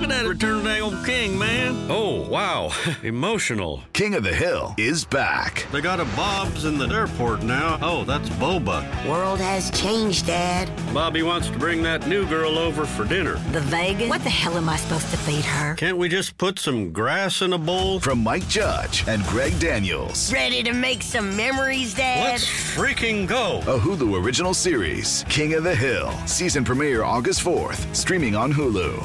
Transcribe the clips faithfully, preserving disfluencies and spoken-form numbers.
Look at that Return of the Old King, man. Oh, wow. Emotional. King of the Hill is back. They got a Bob's in the airport now. Oh, that's Boba. World has changed, Dad. Bobby wants to bring that new girl over for dinner. The Vegas? What the hell am I supposed to feed her? Can't we just put some grass in a bowl? From Mike Judge and Greg Daniels. Ready to make some memories, Dad? Let's freaking go. A Hulu original series, King of the Hill. Season premiere August fourth. Streaming on Hulu.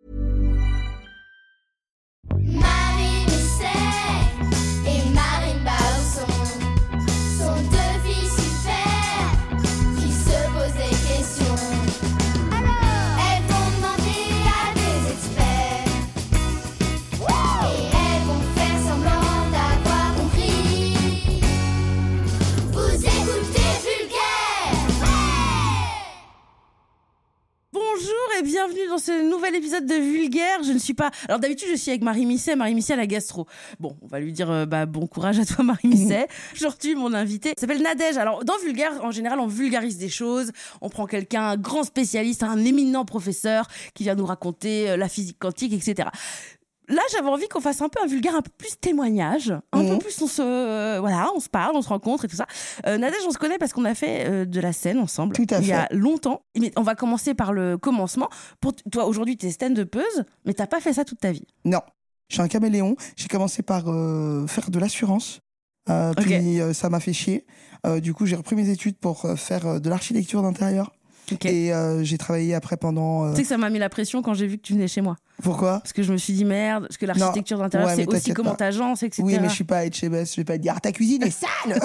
Marine Misset et Marine Bausson sont deux filles super qui se posent des questions. Alors, elles vont demander à des experts et elles vont faire semblant d'avoir compris. Vous écoutez Vulgaire. Ouais. Bonjour et bienvenue dans ce nouvel épisode de Vulgaire. Je ne suis pas... Alors d'habitude, je suis avec Marie Misset. Marie Misset à la gastro. Bon, on va lui dire euh, bah, bon courage à toi, Marie Misset. Aujourd'hui, mon invité s'appelle Nadège. Alors, dans Vulgaire, en général, on vulgarise des choses. On prend quelqu'un, un grand spécialiste, un éminent professeur qui vient nous raconter euh, la physique quantique, et cetera. Là, j'avais envie qu'on fasse un peu un vulgaire, un peu plus témoignage, un mmh. peu plus on se, euh, voilà, on se parle, on se rencontre et tout ça. Euh, Nadège, on se connaît parce qu'on a fait euh, de la scène ensemble. Tout à fait. Il y a longtemps. Mais on va commencer par le commencement. Pour t- toi, aujourd'hui, tu es stand-upeuse, mais t'as pas fait ça toute ta vie. Non, je suis un caméléon. J'ai commencé par euh, faire de l'assurance. Euh, puis Okay. euh, ça m'a fait chier. Euh, du coup, j'ai repris mes études pour euh, faire euh, de l'architecture d'intérieur. Okay. Et euh, j'ai travaillé après pendant... euh, Tu sais que ça m'a mis la pression quand j'ai vu que tu venais chez moi. Pourquoi ? Parce que je me suis dit merde, parce que l'architecture Non. d'intérieur, Ouais, mais c'est aussi t'inquiète comment pas. t'agences, et cetera. Oui, mais je suis pas H M S. Je vais pas te dire, ta cuisine est sale.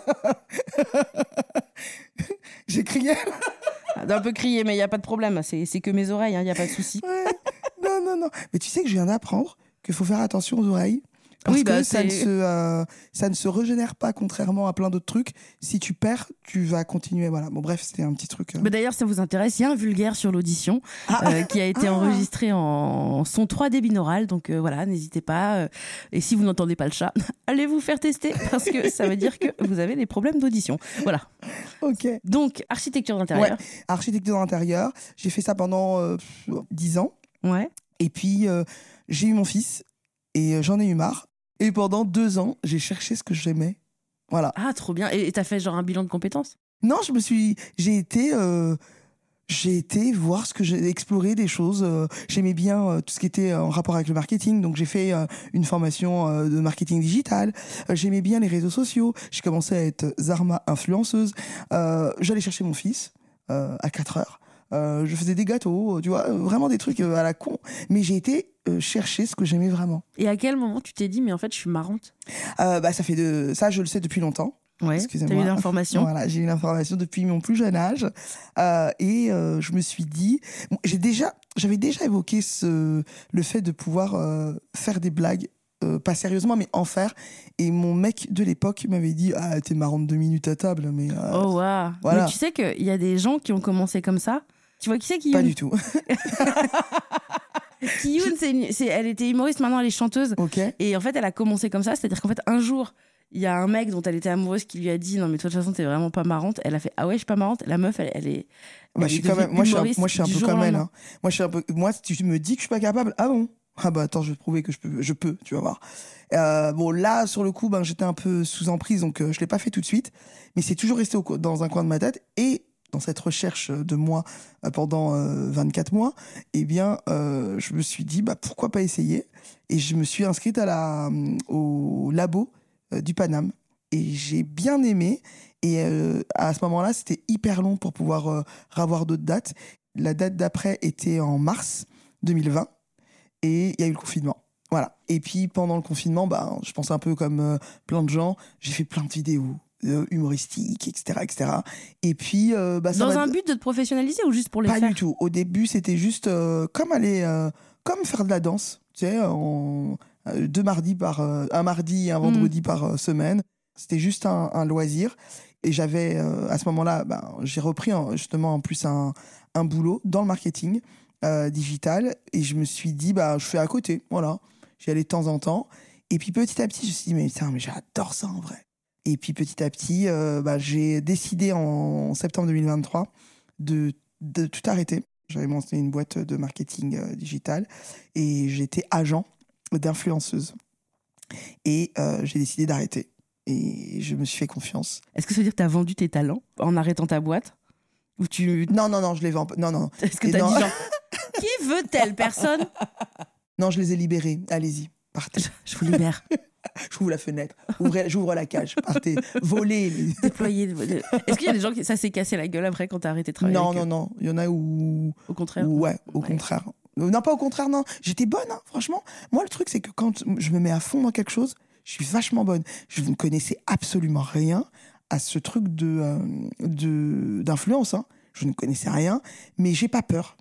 J'ai crié. D'un un peu crier, mais il n'y a pas de problème. C'est, c'est que mes oreilles, il hein, n'y a pas de souci. Ouais. Non, non, non. Mais tu sais que je viens d'apprendre qu'il faut faire attention aux oreilles. Parce Oui, bah, que ça c'est- ne, se, euh, ça ne se régénère pas, contrairement à plein d'autres trucs. Si tu perds, tu vas continuer. Voilà. Bon, bref, c'était un petit truc. euh. Mais d'ailleurs, ça vous intéresse, il y a un vulgaire sur l'audition Ah. euh, qui a été Ah. enregistré en son trois D binaural. Donc euh, voilà, n'hésitez pas. euh, et si vous n'entendez pas le chat, allez vous faire tester parce que ça veut dire que vous avez des problèmes d'audition. Voilà. Ok. Donc, architecture d'intérieur. Architecture d'intérieur. J'ai fait ça pendant euh, dix ans. Ouais. Et puis, euh, j'ai eu mon fils et euh, j'en ai eu marre. Et pendant deux ans, j'ai cherché ce que j'aimais. Voilà. Ah, trop bien. Et et t'as fait genre un bilan de compétences ? Non, je me suis... J'ai été... euh, J'ai été voir ce que j'ai exploré des choses. euh, J'aimais bien euh, tout ce qui était en rapport avec le marketing. Donc, j'ai fait euh, une formation euh, de marketing digital. Euh, J'aimais bien les réseaux sociaux. J'ai commencé à être Zarma influenceuse. Euh, J'allais chercher mon fils euh, à quatre heures. Euh, je faisais des gâteaux, tu vois, vraiment des trucs euh, à la con. Mais j'ai été euh, chercher ce que j'aimais vraiment. Et à quel moment tu t'es dit, mais en fait, je suis marrante ? Euh, bah, ça fait de... Ça, je le sais depuis longtemps. Ouais. T'as Excusez-moi. eu l'information. Voilà, j'ai eu l'information depuis mon plus jeune âge. Euh, et euh, je me suis dit... Bon, j'ai déjà, j'avais déjà évoqué ce, le fait de pouvoir euh, faire des blagues, euh, pas sérieusement, mais en faire. Et mon mec de l'époque m'avait dit « Ah, t'es marrante deux minutes à table, mais... euh, Oh, waouh. Voilà. Mais tu sais qu'il y a des gens qui ont commencé comme ça. Tu vois qui c'est qui Pas du tout. Kiyoun, c'est une- c'est- elle était humoriste, maintenant elle est chanteuse. Ok. Et en fait, elle a commencé comme ça, c'est-à-dire qu'en fait, un jour, il y a un mec dont elle était amoureuse qui lui a dit non mais toi de toute façon t'es vraiment pas marrante. Elle a fait ah ouais je suis pas marrante. La meuf elle, elle est. Bah, elle je suis est quand même, devenue moi, je suis un, humoriste moi, je suis un du peu jour au comme elle. lendemain. Hein. Moi, je suis un peu, moi, si tu me dis que je suis pas capable, ah bon? Ah bah attends, je vais te prouver que je peux, je peux, tu vas voir. Euh, bon, là, sur le coup, ben, j'étais un peu sous emprise, donc euh, je l'ai pas fait tout de suite. Mais c'est toujours resté au, co- dans un coin de ma tête. Et dans cette recherche de moi euh, pendant euh, vingt-quatre mois, eh bien, euh, je me suis dit, bah pourquoi pas essayer? Et je me suis inscrite à la, euh, au labo euh, du Paname. Et j'ai bien aimé. Et euh, à ce moment-là, c'était hyper long pour pouvoir euh, revoir d'autres dates. La date d'après était en mars deux mille vingt. Et il y a eu le confinement. Voilà. Et puis, pendant le confinement, bah, je pense un peu comme euh, plein de gens, j'ai fait plein de vidéos euh, humoristiques, et cetera, et cetera. Et puis, euh, bah, ça Dans m'a- un but de te professionnaliser ou juste pour les Pas faire? du tout. Au début, c'était juste euh, comme aller, euh, comme faire de la danse. Tu sais, en, euh, deux mardis par, euh, un mardi et un vendredi par euh, semaine. C'était juste un, un loisir. Et j'avais, euh, à ce moment-là, bah, j'ai repris hein, justement en plus un, un boulot dans le marketing euh, digital. Et je me suis dit, bah, je fais à côté. Voilà. J'y allais de temps en temps. Et puis petit à petit, je me suis dit, mais putain, mais j'adore ça en vrai. Et puis petit à petit, euh, bah, j'ai décidé en septembre deux mille vingt-trois de, de tout arrêter. J'avais monté une boîte de marketing euh, digital et j'étais agent d'influenceuse. Et euh, j'ai décidé d'arrêter. Et je me suis fait confiance. Est-ce que ça veut dire que tu as vendu tes talents en arrêtant ta boîte? Ou tu... Non, non, non, je les vends pas. Non, non. Est-ce que tu as dit genre, qui veut telle personne? Non, je les ai libérés. Allez-y, partez. Je vous libère. J'ouvre la fenêtre, ouvrez, j'ouvre la cage, partez, volez. Les... Déployer. Est-ce qu'il y a des gens qui ça s'est cassé la gueule après quand t'as arrêté de travailler? Non, avec non, eux? non. Il y en a où. Au contraire. Où, ouais, au Ouais. contraire. Non, pas au contraire, non. J'étais bonne, hein, franchement. Moi, le truc, c'est que quand je me mets à fond dans quelque chose, je suis vachement bonne. Je ne connaissais absolument rien à ce truc de, euh, de, d'influence. Hein. Je ne connaissais rien, mais j'ai pas peur.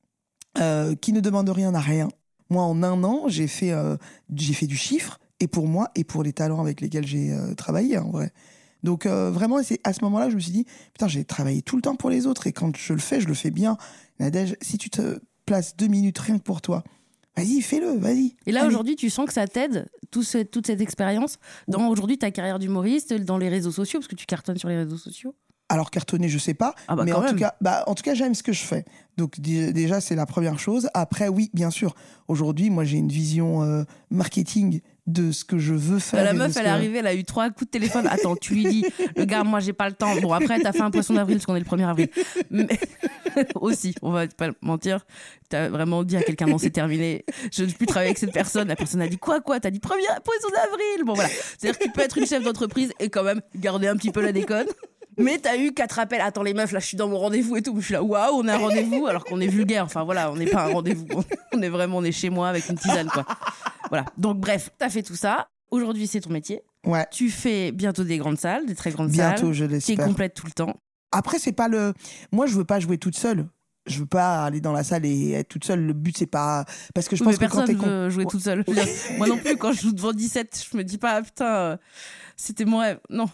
Euh, qui ne demande rien n'a rien. Moi, en un an, j'ai fait, euh, j'ai fait du chiffre. Et pour moi, et pour les talents avec lesquels j'ai euh, travaillé, en vrai. Donc, euh, vraiment, c'est à ce moment-là, je me suis dit, putain, j'ai travaillé tout le temps pour les autres. Et quand je le fais, je le fais bien. Nadège, si tu te places deux minutes rien que pour toi, vas-y, fais-le, vas-y. Et là, Allez. aujourd'hui, tu sens que ça t'aide, tout ce- toute cette expérience, dans aujourd'hui ta carrière d'humoriste, dans les réseaux sociaux, parce que tu cartonnes sur les réseaux sociaux? Alors, cartonner, je sais pas. Ah bah, mais quand en tout, même. cas, bah, en tout cas, j'aime ce que je fais. Donc, dé- déjà, c'est la première chose. Après, oui, bien sûr. Aujourd'hui, moi, j'ai une vision euh, marketing de ce que je veux faire. La et de meuf, ce elle que- est arrivée, elle a eu trois coups de téléphone. Attends, tu lui dis, le gars, moi, j'ai pas le temps. Bon, après, t'as fait un poisson d'avril, parce qu'on est le premier avril. Mais aussi, on va pas mentir, t'as vraiment dit à quelqu'un, non, c'est terminé, je ne veux plus travailler avec cette personne. La personne a dit, quoi, quoi? T'as dit, premier poisson d'avril. Bon, voilà. C'est-à-dire que tu peux être une chef d'entreprise et quand même garder un petit peu la déconne. Mais t'as eu quatre appels. Attends, les meufs, là, je suis dans mon rendez-vous et tout. Je suis là, waouh, on a un rendez-vous, alors qu'on est vulgaire. Enfin, voilà, on n'est pas un rendez-vous. On est vraiment, on est chez moi avec une tisane, quoi. Voilà. Donc, bref, t'as fait tout ça. Aujourd'hui, c'est ton métier. Ouais, Tu fais bientôt des grandes salles, des très grandes bientôt, salles. je Tu es l'espère. complète tout le temps. Après, c'est pas le. Moi, je veux pas jouer toute seule. Je veux pas aller dans la salle et être toute seule. Le but, c'est pas. Parce que je Oui, pense mais que quand personne t'es. veut jouer toute seule. Je veux dire, moi non plus, quand je joue devant dix-sept, je me dis pas, ah, putain, euh, c'était mon rêve. Non.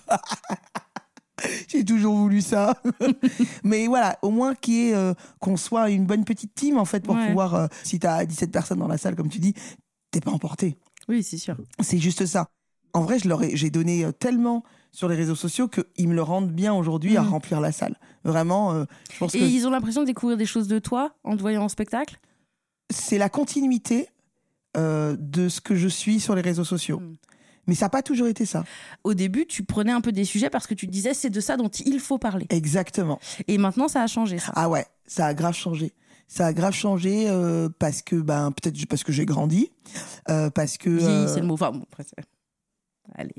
J'ai toujours voulu ça. Mais voilà, au moins qu'il y ait, euh, qu'on soit une bonne petite team, en fait, pour Ouais. pouvoir. euh, si t'as dix-sept personnes dans la salle, comme tu dis, t'es pas emporté. Oui, c'est sûr. C'est juste ça. En vrai, je leur ai, j'ai donné euh, tellement sur les réseaux sociaux qu'ils me le rendent bien aujourd'hui à Mhm. remplir la salle. Vraiment, euh, je pense Et que ils ont l'impression de découvrir des choses de toi en te voyant en spectacle? c'est la continuité euh, de ce que je suis sur les réseaux sociaux. Mhm. Mais ça n'a pas toujours été ça. Au début, tu prenais un peu des sujets parce que tu te disais, c'est de ça dont il faut parler. Exactement. Et maintenant, ça a changé, ça. Ah ouais, ça a grave changé. Ça a grave changé euh, parce que, ben, peut-être parce que j'ai grandi, euh, parce que... Vieilli, euh, c'est le mot. Enfin, bon, après, c'est... Allez.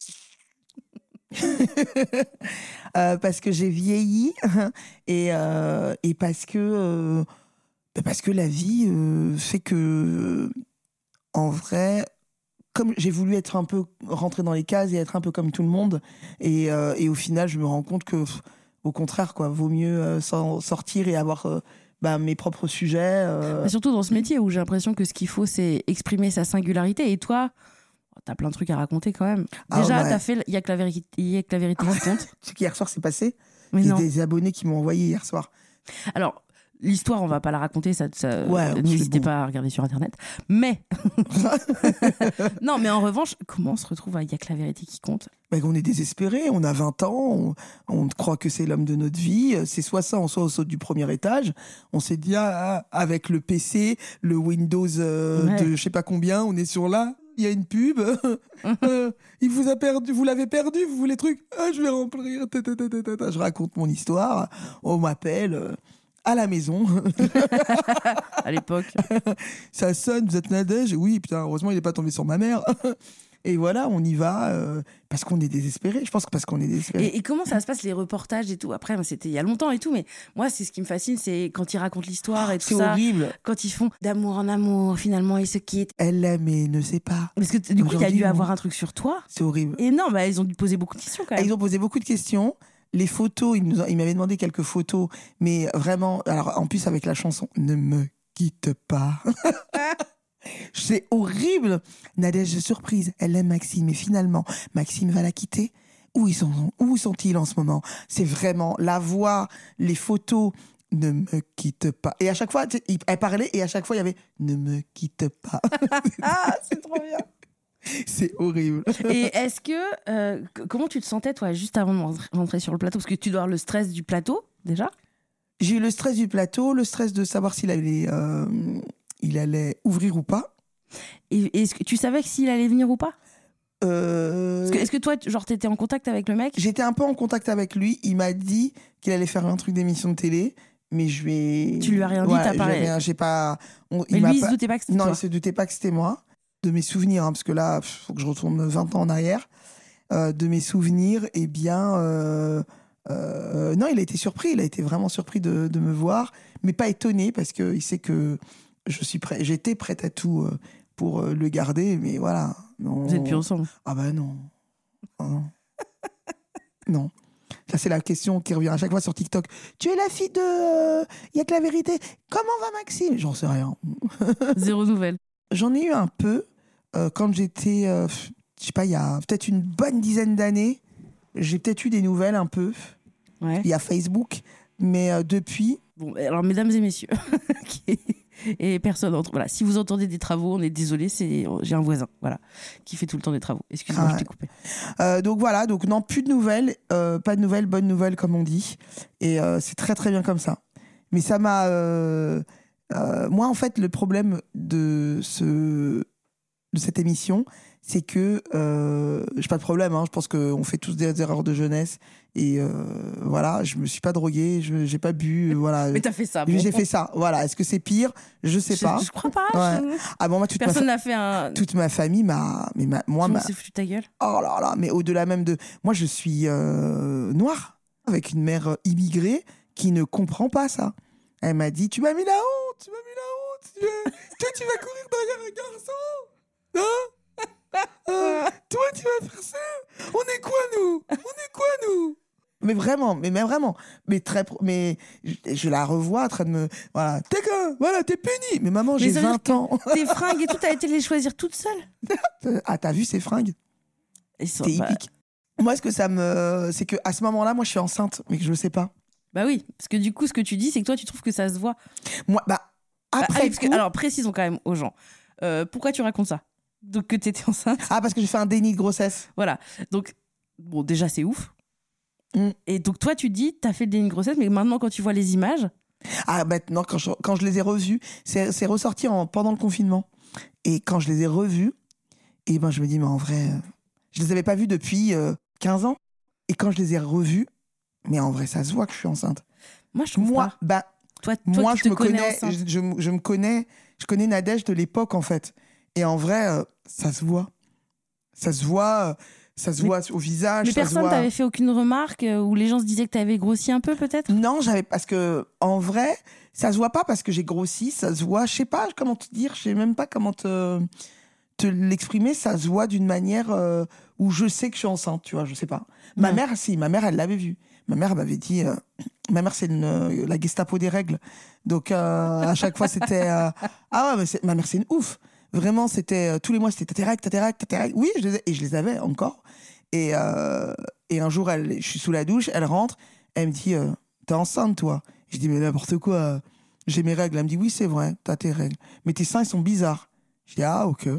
euh, parce que j'ai vieilli et, euh, et parce que euh, parce que la vie euh, fait que en vrai, comme j'ai voulu être un peu rentrer dans les cases et être un peu comme tout le monde, et, euh, et au final je me rends compte que pff, au contraire quoi, vaut mieux euh, s'en sortir et avoir euh, bah, mes propres sujets. euh. Mais surtout dans ce métier où j'ai l'impression que ce qu'il faut, c'est exprimer sa singularité. Et toi, t'as plein de trucs à raconter quand même. Ah Déjà, ouais. t'as fait, il y a que la vérité, il y a que la vérité qui compte. Tu sais qu'hier soir c'est passé. Mais Il y a non. des abonnés qui m'ont envoyé hier soir. Alors, l'histoire, on va pas la raconter, ça, ça- Ouais, n'hésitez c'est bon. pas à regarder sur internet. Mais non, mais en revanche, comment on se retrouve à il y a que la vérité qui compte? Ben, on est désespéré, on a vingt ans, on, on croit que c'est l'homme de notre vie, c'est soit ça, soit on saute du premier étage. On s'est dit, ah, ah, avec le P C, le Windows euh, Ouais. de je sais pas combien, on est sur là, il y a une pub, euh, il vous a perdu, vous l'avez perdu, vous voulez truc, ah, je vais remplir, ta, ta, ta, ta, ta, ta. Je raconte mon histoire, on m'appelle euh, à la maison, À l'époque. ça sonne, vous êtes Nadège, oui, putain, heureusement il n'est pas tombé sur ma mère. Et voilà, on y va euh, parce qu'on est désespéré. Je pense que parce qu'on est désespéré. Et, et comment ça se passe, les reportages et tout? Après, moi, c'était il y a longtemps et tout, mais moi, c'est ce qui me fascine, c'est quand ils racontent l'histoire et tout C'est ça. horrible. Quand ils font d'amour en amour, finalement, ils se quittent. Elle l'aime et ne sait pas. Parce que t- du coup, il y a Aujourd'hui, dû non. avoir un truc sur toi. C'est horrible. Et non, bah, ils ont dû poser beaucoup de questions quand Et même. ils ont posé beaucoup de questions. Les photos, ils, nous ont- ils m'avaient demandé quelques photos, mais vraiment, alors en plus avec la chanson Ne me quitte pas. C'est horrible. Nadège surprise, elle aime Maxime et finalement, Maxime va la quitter. Où ils sont, où sont-ils en ce moment? C'est vraiment la voix, les photos. Ne me quitte pas. Et à chaque fois, tu sais, il- elle parlait et à chaque fois, il y avait Ne me quitte pas. Ah, c'est trop bien. C'est horrible. Et est-ce que. euh, c- comment tu te sentais, toi, juste avant de rentrer- rentrer sur le plateau? Parce que tu dois avoir le stress du plateau, déjà. J'ai eu le stress du plateau, le stress de savoir s'il allait, euh, il allait ouvrir ou pas. Et est-ce que tu savais que s'il allait venir ou pas? Euh... Est-ce que, est-ce que toi, genre, t'étais en contact avec le mec? J'étais un peu en contact avec lui. Il m'a dit qu'il allait faire un truc d'émission de télé, mais je vais. Tu lui as rien dit, ouais, t'as pas. J'ai, rien, j'ai pas. On, mais il lui, il pas... se doutait pas que c'était non, toi. il se doutait pas que c'était moi. De mes souvenirs, hein, parce que là, il faut que je retourne vingt ans en arrière. Euh, de mes souvenirs, eh bien. Euh... Euh, non, il a été surpris, il a été vraiment surpris de, de me voir, mais pas étonné parce qu'il sait que je suis prêt, j'étais prête à tout euh, pour euh, le garder, mais voilà. Non. Vous êtes plus ensemble? Ah bah non. Oh non. Non. Ça, c'est la question qui revient à chaque fois sur TikTok. Tu es la fille de... Il y a que la vérité. Comment va Maxime? J'en sais rien. Zéro nouvelle. J'en ai eu un peu euh, quand j'étais, euh, je sais pas, il y a peut-être une bonne dizaine d'années. J'ai peut-être eu des nouvelles un peu. Ouais. Il y a Facebook, mais euh, depuis... Bon, alors, mesdames et messieurs, et personne entre... Voilà, si vous entendez des travaux, on est désolé, c'est... j'ai un voisin, voilà, qui fait tout le temps des travaux. Excuse-moi, ah, je t'ai coupé. Euh, donc voilà, donc non, plus de nouvelles, euh, pas de nouvelles, bonnes nouvelles, comme on dit. Et euh, c'est très très bien comme ça. Mais ça m'a... Euh, euh, moi, en fait, le problème de, ce, de cette émission, c'est que... Euh, j'ai pas de problème, hein, je pense qu'on fait tous des erreurs de jeunesse. Et euh, voilà, je me suis pas droguée, je j'ai pas bu, voilà. Mais t'as fait ça. Bon. J'ai fait ça, voilà. Est-ce que c'est pire? Je sais je, pas. Je crois pas. Ouais. Je... Ah bon, moi, toute Personne ma fa... n'a fait un. Toute ma famille m'a, mais ma... moi, Tout ma... s'est foutu ta gueule. Oh là là, mais au-delà même de, moi, je suis euh, noire avec une mère immigrée qui ne comprend pas ça. Elle m'a dit, tu m'as mis la honte, tu m'as mis la honte. Tu... toi, tu vas courir derrière un garçon, hein? Euh, toi, tu vas faire ça? On est quoi, nous? On est quoi, nous? Mais vraiment, mais, mais vraiment, mais très, mais je, je la revois en train de me, voilà, t'es quoi? Voilà, t'es punie. Mais maman, j'ai vingt ans. Tes fringues et tout, t'as été les choisir toute seule? Ah, t'as vu ces fringues? Sont, T'es bah... hippique. Moi, ce que ça me, c'est que à ce moment-là, moi, je suis enceinte, mais que je le sais pas. Bah oui, parce que du coup, ce que tu dis, c'est que toi, tu trouves que ça se voit. Moi, bah après, bah, allez, parce coup... que, alors précisons quand même aux gens. Euh, pourquoi tu racontes ça? Donc que t'étais enceinte. Ah, parce que j'ai fait un déni de grossesse. Voilà. Donc, bon, déjà, c'est ouf. Mm. Et donc, toi, tu dis, t'as fait le déni de grossesse, mais maintenant, quand tu vois les images... Ah, maintenant, quand je, quand je les ai revues, c'est, c'est ressorti en, pendant le confinement. Et quand je les ai revues, et ben, je me dis, mais en vrai, je les avais pas vues depuis euh, quinze ans. Et quand je les ai revues, mais en vrai, ça se voit que je suis enceinte. Moi, je trouve moi, pas. Bah, toi, toi moi, qui je te me connais, connais, je, je, je me connais, je connais Nadège de l'époque, en fait. Et en vrai, euh, ça se voit. Ça se voit, euh, ça se mais, voit au visage. Mais ça personne voit... t'avait fait aucune remarque euh, où les gens se disaient que t'avais grossi un peu, peut-être? Non, j'avais, parce que, en vrai, ça se voit pas parce que j'ai grossi, ça se voit, je sais pas comment te dire, je sais même pas comment te, te l'exprimer, ça se voit d'une manière euh, où je sais que je suis enceinte, tu vois, je sais pas. Ma ouais. mère, si, ma mère, elle l'avait vu. Ma mère m'avait dit, euh, ma mère, c'est une, euh, la Gestapo des règles. Donc, euh, à chaque fois, c'était, euh, ah ouais, mais c'est, ma mère, c'est une ouf. Vraiment, c'était, euh, tous les mois, c'était t'as tes règles, t'as tes règles, t'as tes règles. Oui, je les ai, et je les avais encore. Et, euh, et un jour, elle, je suis sous la douche, elle rentre, elle me dit, euh, t'es enceinte, toi? Je dis, mais n'importe quoi, j'ai mes règles. Elle me dit, oui, c'est vrai, t'as tes règles. Mais tes seins, ils sont bizarres. Je dis, ah, ok.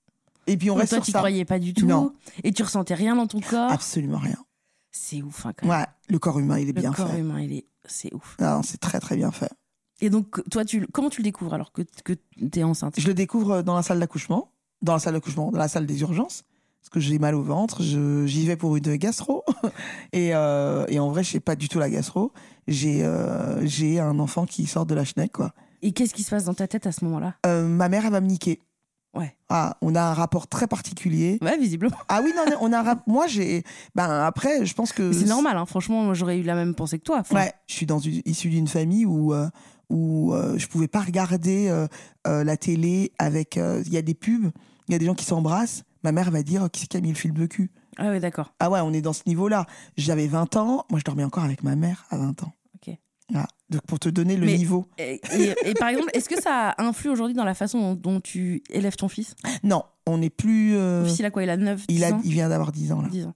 Et puis, on mais reste toi, sur tu ça. croyais pas du tout. Non. Et tu ressentais rien dans ton corps? Absolument rien. C'est ouf, hein, quand même. Ouais, le corps humain, il est le bien fait. Le corps humain, il est... c'est ouf. Non, c'est très, très bien fait. Et donc, toi, tu... comment tu le découvres alors que, que t'es enceinte? Je le découvre dans la salle d'accouchement, dans la salle d'accouchement, dans la salle des urgences, parce que j'ai mal au ventre, je... j'y vais pour une gastro. et, euh... et en vrai, je sais pas du tout la gastro. J'ai, euh... j'ai un enfant qui sort de la chenille, quoi. Et qu'est-ce qui se passe dans ta tête à ce moment-là? euh, Ma mère, elle va me niquer. Ouais. Ah, on a un rapport très particulier. Ouais, visiblement. Ah oui, non, on a un rap... Moi, j'ai... Ben, après, je pense que... Mais c'est normal, hein. Franchement, moi, j'aurais eu la même pensée que toi. Enfin... Ouais, je suis dans une... issue d'une famille où, euh, où euh, je pouvais pas regarder euh, euh, la télé avec... Il euh, y a des pubs, il y a des gens qui s'embrassent. Ma mère va dire, qui c'est qui a mis le film de cul? Ah ouais, d'accord. Ah ouais, on est dans ce niveau-là. J'avais vingt ans, moi, je dormais encore avec ma mère à vingt ans. Ok. Ah, donc pour te donner le Mais, niveau. Et, et, et par exemple, est-ce que ça influe aujourd'hui dans la façon dont, dont tu élèves ton fils? Non, on n'est plus... Euh... Ton fils, il a quoi? Il a neuf, dix il, a, ans il vient d'avoir dix ans, là. dix ans.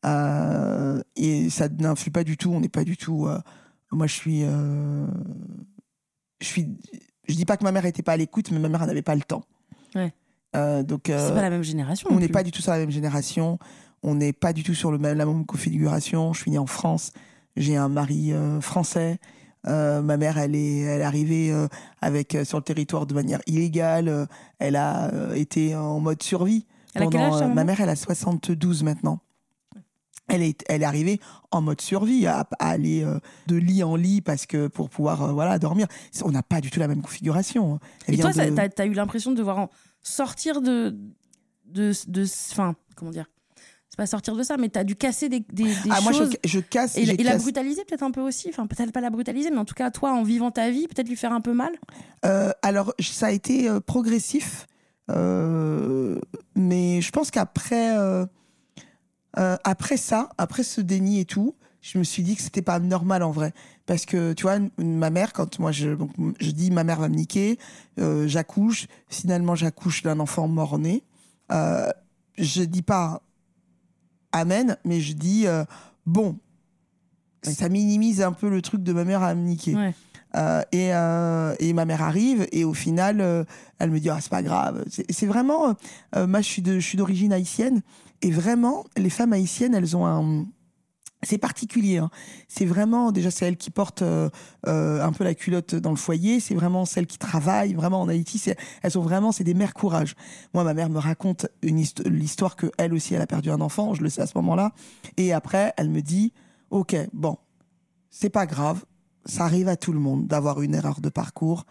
Euh, et ça n'influe pas du tout, on n'est pas du tout... Euh... Moi, je suis... Euh... Je suis... Je dis pas que ma mère n'était pas à l'écoute, mais ma mère n'avait pas le temps. Ouais. Euh, donc, euh... c'est pas la même génération. On n'est pas du tout sur la même génération. On n'est pas du tout sur le même, la même configuration. Je suis née en France. J'ai un mari euh, français. Euh, ma mère, elle est, elle est arrivée euh, avec euh, sur le territoire de manière illégale. Euh, elle a euh, été en mode survie. Elle a quel âge, ta euh, maman ma mère, elle a soixante-douze maintenant. Elle est, elle est arrivée en mode survie, à, à aller euh, de lit en lit parce que pour pouvoir euh, voilà dormir. On n'a pas du tout la même configuration. Elle Et toi, vient de... ça- t'as as eu l'impression de devoir en sortir de, de, de, enfin, comment dire, c'est pas sortir de ça, mais t'as dû casser des, des, des ah, moi, choses. je, je casse. Et, j'ai et la casse- brutaliser peut-être un peu aussi, enfin peut-être pas la brutaliser, mais en tout cas toi en vivant ta vie, peut-être lui faire un peu mal. Euh, alors, ça a été euh, progressif, euh, mais je pense qu'après, euh, euh, après ça, après ce déni et tout, je me suis dit que c'était pas normal en vrai, parce que tu vois, ma mère, quand moi je, donc, je dis ma mère va me niquer, euh, j'accouche, finalement j'accouche d'un enfant mort-né, euh, je dis pas amen, mais je dis euh, bon, ça minimise un peu le truc de ma mère à me niquer. Ouais. Euh, et, euh, et ma mère arrive et au final euh, elle me dit ah c'est pas grave, c'est, c'est vraiment euh, moi je suis de je suis d'origine haïtienne et vraiment les femmes haïtiennes elles ont un c'est particulier hein. C'est vraiment déjà c'est elles qui portent euh, euh, un peu la culotte dans le foyer, c'est vraiment celles qui travaillent vraiment en Haïti, c'est, elles ont vraiment c'est des mères courage. Moi ma mère me raconte une hist- l'histoire que elle aussi elle a perdu un enfant, je le sais à ce moment-là, et après elle me dit ok bon c'est pas grave, ça arrive à tout le monde d'avoir une erreur de parcours.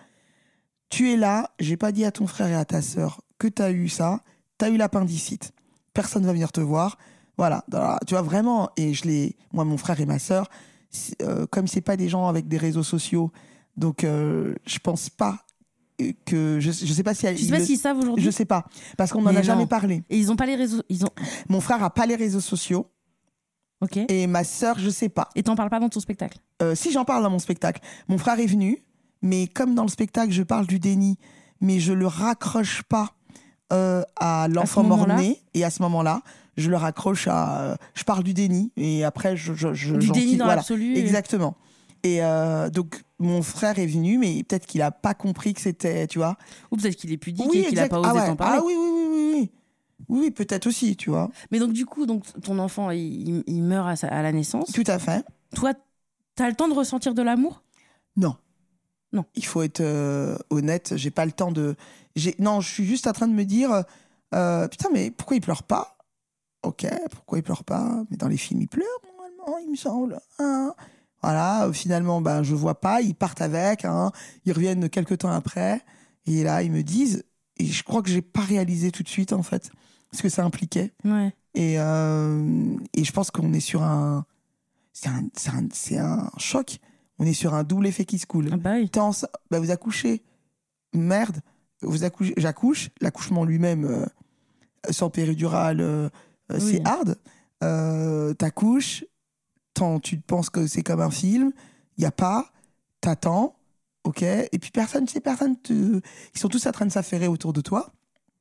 Tu es là, j'ai pas dit à ton frère et à ta sœur que t'as eu ça, t'as eu l'appendicite. Personne va venir te voir. Voilà, tu vois vraiment, et je l'ai, moi, mon frère et ma sœur, euh, comme c'est pas des gens avec des réseaux sociaux, donc euh, je pense pas que, je, je sais pas si... Je sais pas le, s'ils savent aujourd'hui. Je sais pas, parce qu'on en Mais a jamais non. parlé. Et ils ont pas les réseaux, ils ont. Mon frère a pas les réseaux sociaux, Ok. et ma sœur, je sais pas. Et t'en parles pas dans ton spectacle. Euh, si j'en parle dans mon spectacle, mon frère est venu, mais comme dans le spectacle, je parle du déni, mais je le raccroche pas euh, à l'enfant mort-né, et à ce moment-là, je le raccroche à... Euh, je parle du déni, et après, je... je, je Du j'en déni tire- dans voilà. l'absolu. et- Exactement. Et euh, donc, mon frère est venu, mais peut-être qu'il a pas compris que c'était, tu vois... Ou peut-être qu'il est pudique et qu'il a exact. pas osé ah ouais. t'en parler. Ah oui, oui, oui, oui, oui. Oui, oui, peut-être aussi, tu vois. Mais donc du coup, donc ton enfant, il, il- il meurt à, sa- à la naissance. Tout à fait. Toi, t'as le temps de ressentir de l'amour? Non. Non. Il faut être euh, honnête, j'ai pas le temps de... J'ai... Non, je suis juste en train de me dire, euh, putain, mais pourquoi il pleure pas? Ok, pourquoi il pleure pas? Mais dans les films, il pleure, normalement, il me semble. Hein. Voilà, euh, finalement, ben, je vois pas, ils partent avec, hein, ils reviennent quelques temps après, et là, ils me disent, et je crois que j'ai pas réalisé tout de suite, en fait, ce que ça impliquait. Ouais. Et, euh, et je pense qu'on est sur un... C'est un, c'est un, c'est un choc. On est sur un double effet qui se coule. Ah bah oui. T'es ence- bah, vous accouchez. Merde. Vous accouchez. J'accouche. L'accouchement lui-même, euh, sans péridurale, euh, Oui. c'est hard. Euh, t'accouches. Tant, tu penses que c'est comme un film. Il n'y a pas. T'attends. OK. Et puis personne, tu sais, personne te... Ils sont tous en train de s'affairer autour de toi.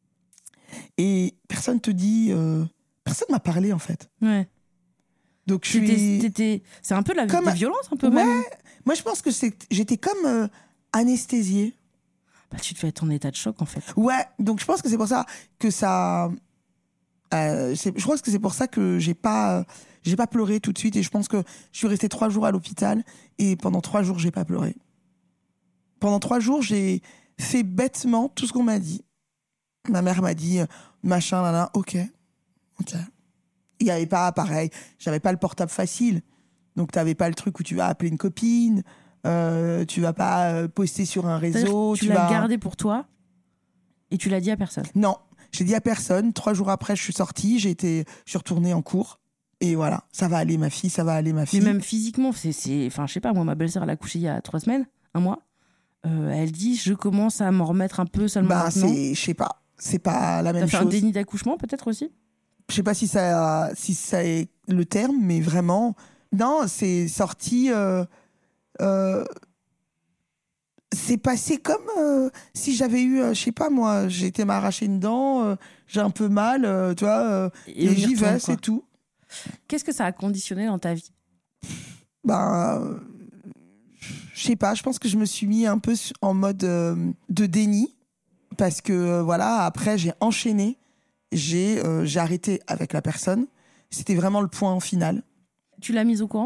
Et personne te dit... euh, Personne m'a parlé, en fait. Ouais. Donc je T'étais- suis... t'étais- C'est un peu de la Comme- des violences, un peu Ouais. même. Moi, je pense que c'est... j'étais comme euh, anesthésiée. Bah, tu te fais être en état de choc, en fait. Ouais, donc je pense que c'est pour ça que ça... euh, c'est- je crois que c'est pour ça que j'ai pas, euh, j'ai pas pleuré tout de suite, et je pense que je suis restée trois jours à l'hôpital, et pendant trois jours, j'ai pas pleuré. Pendant trois jours, j'ai fait bêtement tout ce qu'on m'a dit. Ma mère m'a dit, euh, machin, là, là, ok, ok. Il n'y avait pas, pareil, j'avais pas le portable facile, donc t'avais pas le truc où tu vas appeler une copine, euh, tu vas pas euh, poster sur un C'est-à-dire réseau, que tu tu l'as vas... gardé pour toi et tu l'as dit à personne. Non, j'ai dit à personne. Trois jours après, je suis sortie, j'ai été, je suis retournée en cours. Et voilà, ça va aller ma fille, ça va aller ma fille. Mais même physiquement, c'est, c'est, enfin, je sais pas, moi, ma belle-sœur, elle a accouché il y a trois semaines, un mois. Euh, elle dit, je commence à m'en remettre un peu seulement bah, maintenant. c'est, je sais pas, c'est pas la T'as même fait chose. un déni d'accouchement, peut-être aussi? Je sais pas si ça, si ça est le terme, mais vraiment, non, c'est sorti. Euh, euh, c'est passé comme euh, si j'avais eu, euh, je sais pas moi, j'ai été m'arracher une dent, euh, j'ai un peu mal, euh, tu vois, euh, Et et, on y j'y retourne, vais, quoi. c'est tout. Qu'est-ce que ça a conditionné dans ta vie? Ben, euh, je sais pas, je pense que je me suis mis un peu su- en mode euh, de déni, parce que euh, voilà, après j'ai enchaîné, j'ai euh, j'ai arrêté avec la personne. C'était vraiment le point final. Tu l'as mise au courant?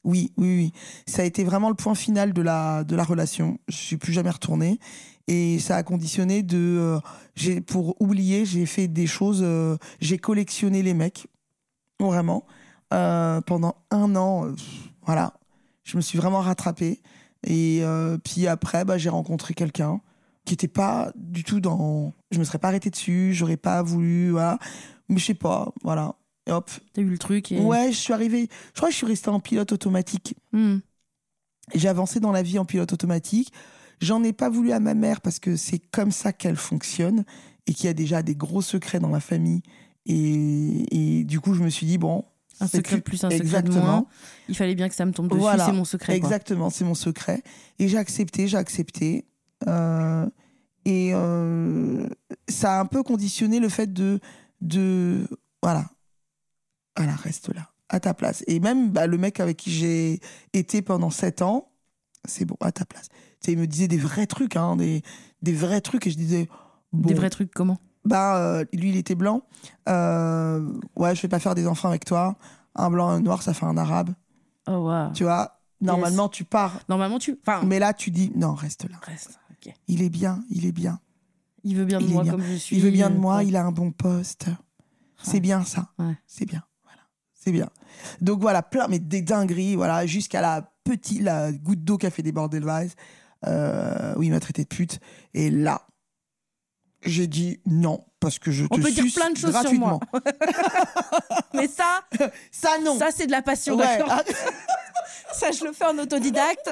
Oui, oui, oui. Ça a été vraiment le point final de la, de la relation. Je suis plus jamais retournée. Et ça a conditionné de... Euh, j'ai, pour oublier, j'ai fait des choses... Euh, j'ai collectionné les mecs. Vraiment. Euh, pendant un an, euh, voilà. Je me suis vraiment rattrapée. Et euh, puis après, bah, j'ai rencontré quelqu'un qui n'était pas du tout dans... Je me serais pas arrêtée dessus, j'aurais pas voulu, voilà. Mais je sais pas, voilà. Et hop. T'as eu le truc et... Ouais, je suis arrivée... Je crois que je suis restée en pilote automatique. Mm. J'ai avancé dans la vie en pilote automatique. J'en ai pas voulu à ma mère parce que c'est comme ça qu'elle fonctionne et qu'il y a déjà des gros secrets dans la famille. Et, et du coup, je me suis dit, bon... Un c'est secret plus un secret exactement. de moins. Il fallait bien que ça me tombe dessus, Voilà, c'est mon secret. Quoi. Exactement, c'est mon secret. Et j'ai accepté, j'ai accepté. Euh, et euh, ça a un peu conditionné le fait de... de voilà. Voilà, reste là, à ta place. Et même bah, le mec avec qui j'ai été pendant sept ans, c'est bon, à ta place. Tu sais, il me disait des vrais trucs, hein, des, des vrais trucs. Et je disais... Bon, Des vrais trucs comment ? Bah, euh, lui, il était blanc. Euh, ouais, je vais pas faire des enfants avec toi. Un blanc, un noir, ça fait un arabe. Oh, waouh. Tu vois, normalement, tu pars. Normalement, tu... Enfin, Mais là, tu dis, non, reste là. reste, ok. Il est bien, il est bien. Il veut bien de Il est moi bien. comme je suis. Il veut bien de moi, Ouais. il a un bon poste. C'est Ouais. bien ça. Ouais. C'est bien. Voilà. C'est bien. Donc voilà, plein, mais des dingueries, voilà, jusqu'à la petite, la goutte d'eau qui a fait déborder le vase, euh, où il m'a traité de pute. Et là, j'ai dit non, parce que je On te peut dire suce plein de choses sur gratuitement. moi. Mais ça, Ça, non. ça c'est de la passion, Ouais. d'accord. Ah, Ça, je le fais en autodidacte.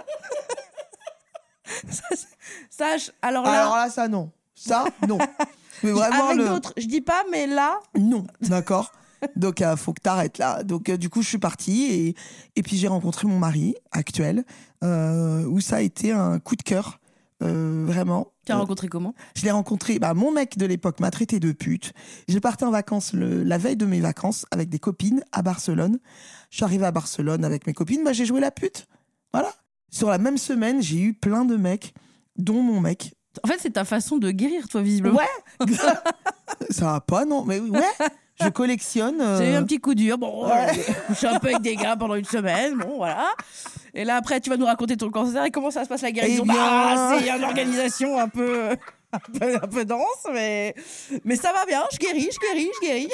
ça, c'est- ça, je- alors là, alors là, ça, non. Ça, non. Mais vraiment, avec le... d'autres, je dis pas, mais là, Non, d'accord. Donc, il faut que tu arrêtes là. Donc, euh, du coup, je suis partie et, et puis j'ai rencontré mon mari actuel, euh, où ça a été un coup de cœur, euh, vraiment. tu as Euh, rencontré comment ? Je l'ai rencontré, bah, mon mec de l'époque m'a traité de pute. J'ai parti en vacances le- la veille de mes vacances avec des copines à Barcelone. Je suis arrivée à Barcelone avec mes copines, bah, j'ai joué la pute. Voilà. Sur la même semaine, j'ai eu plein de mecs, dont mon mec. En fait, c'est ta façon de guérir, toi, visiblement. Ouais. Ça va pas, non? Mais ouais, je collectionne. euh, J'ai eu un petit coup dur. Bon, Ouais. j'ai couché un peu avec des gars pendant une semaine. Bon, voilà. Et là, après, tu vas nous raconter ton cancer et comment ça se passe la guérison. Eh bien- Bah, c'est une organisation un peu, un peu, un peu dense, mais, mais ça va bien. Je guéris, je guéris, je guéris.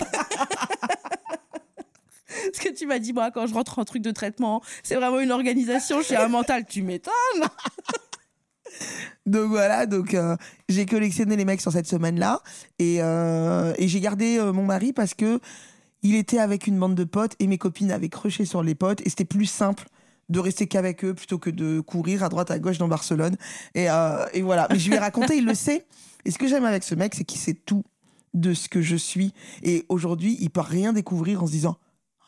Ce que tu m'as dit, moi, quand je rentre en truc de traitement, c'est vraiment une organisation. Je suis un mental, tu m'étonnes. Donc voilà, donc euh, j'ai collectionné les mecs sur cette semaine-là et, euh, et j'ai gardé euh, mon mari parce que il était avec une bande de potes et mes copines avaient crushé sur les potes et c'était plus simple de rester qu'avec eux plutôt que de courir à droite à gauche dans Barcelone et, euh, et voilà. Mais je lui ai raconté, il le sait. Et ce que j'aime avec ce mec, c'est qu'il sait tout de ce que je suis et aujourd'hui, il peut rien découvrir en se disant.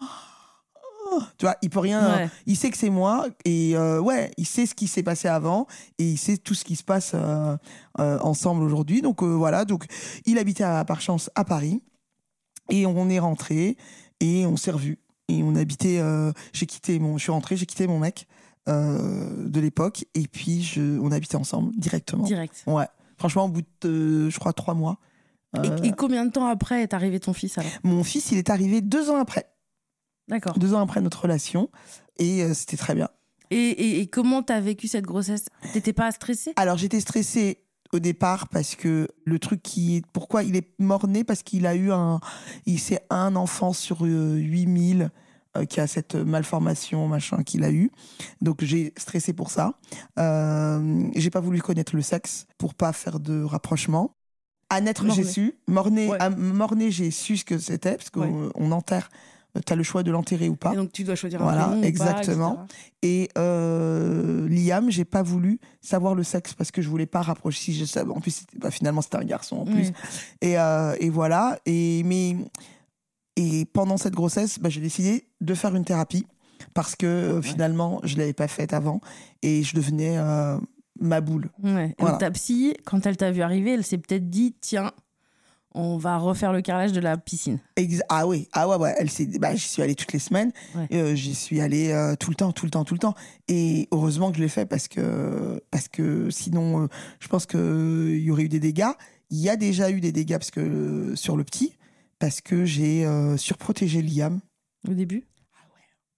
Tu vois, il peut rien. Ouais. Il sait que c'est moi et euh, ouais, il sait ce qui s'est passé avant et il sait tout ce qui se passe euh, euh, ensemble aujourd'hui. Donc euh, voilà, donc il habitait à, par chance à Paris et on est rentré et on s'est revus et on habitait. Euh, j'ai quitté mon, je suis rentré, j'ai quitté mon mec euh, de l'époque et puis je, on habitait ensemble directement. Direct. Ouais, franchement, au bout de, euh, je crois, trois mois. euh, Et, et combien de temps après est arrivé ton fils alors ? Mon fils, il est arrivé deux ans après. D'accord. Deux ans après notre relation et euh, c'était très bien. Et, et, et comment t'as vécu cette grossesse ? T'étais pas stressée ? Alors j'étais stressée au départ parce que le truc qui est... Pourquoi il est mort-né ? Parce qu'il a eu un... Il c'est un enfant sur euh, huit mille euh, qui a cette malformation machin qu'il a eu. Donc j'ai stressé pour ça. Euh, j'ai pas voulu connaître le sexe pour pas faire de rapprochement. À naître, Mort-né. j'ai su. Mort-né, Ouais. à mort-né, j'ai su ce que c'était parce qu'on Ouais. on enterre. T'as le choix de l'enterrer ou pas. Et donc tu dois choisir un Voilà, prénom ou pas, exactement. Et euh, Liam, j'ai pas voulu savoir le sexe parce que je voulais pas rapprocher. Si je savais, en plus, c'était- bah, finalement, c'était un garçon en plus. Oui. Et, euh, et voilà. Et mais et pendant cette grossesse, bah, j'ai décidé de faire une thérapie parce que euh, finalement, je l'avais pas faite avant et je devenais euh, ma boule. Ouais. Et Voilà. donc ta psy, quand elle t'a vu arriver, elle s'est peut-être dit tiens, on va refaire le carrelage de la piscine. Ex- ah oui, ah ouais, ouais. Elle s'est, bah, j'y suis allée toutes les semaines. Ouais. Euh, j'y suis allée euh, tout le temps, tout le temps, tout le temps. Et heureusement que je l'ai fait parce que parce que sinon, euh, je pense que il y aurait eu des dégâts. Il y a déjà eu des dégâts parce que euh, sur le petit, parce que j'ai euh, surprotégé Liam. Au début ?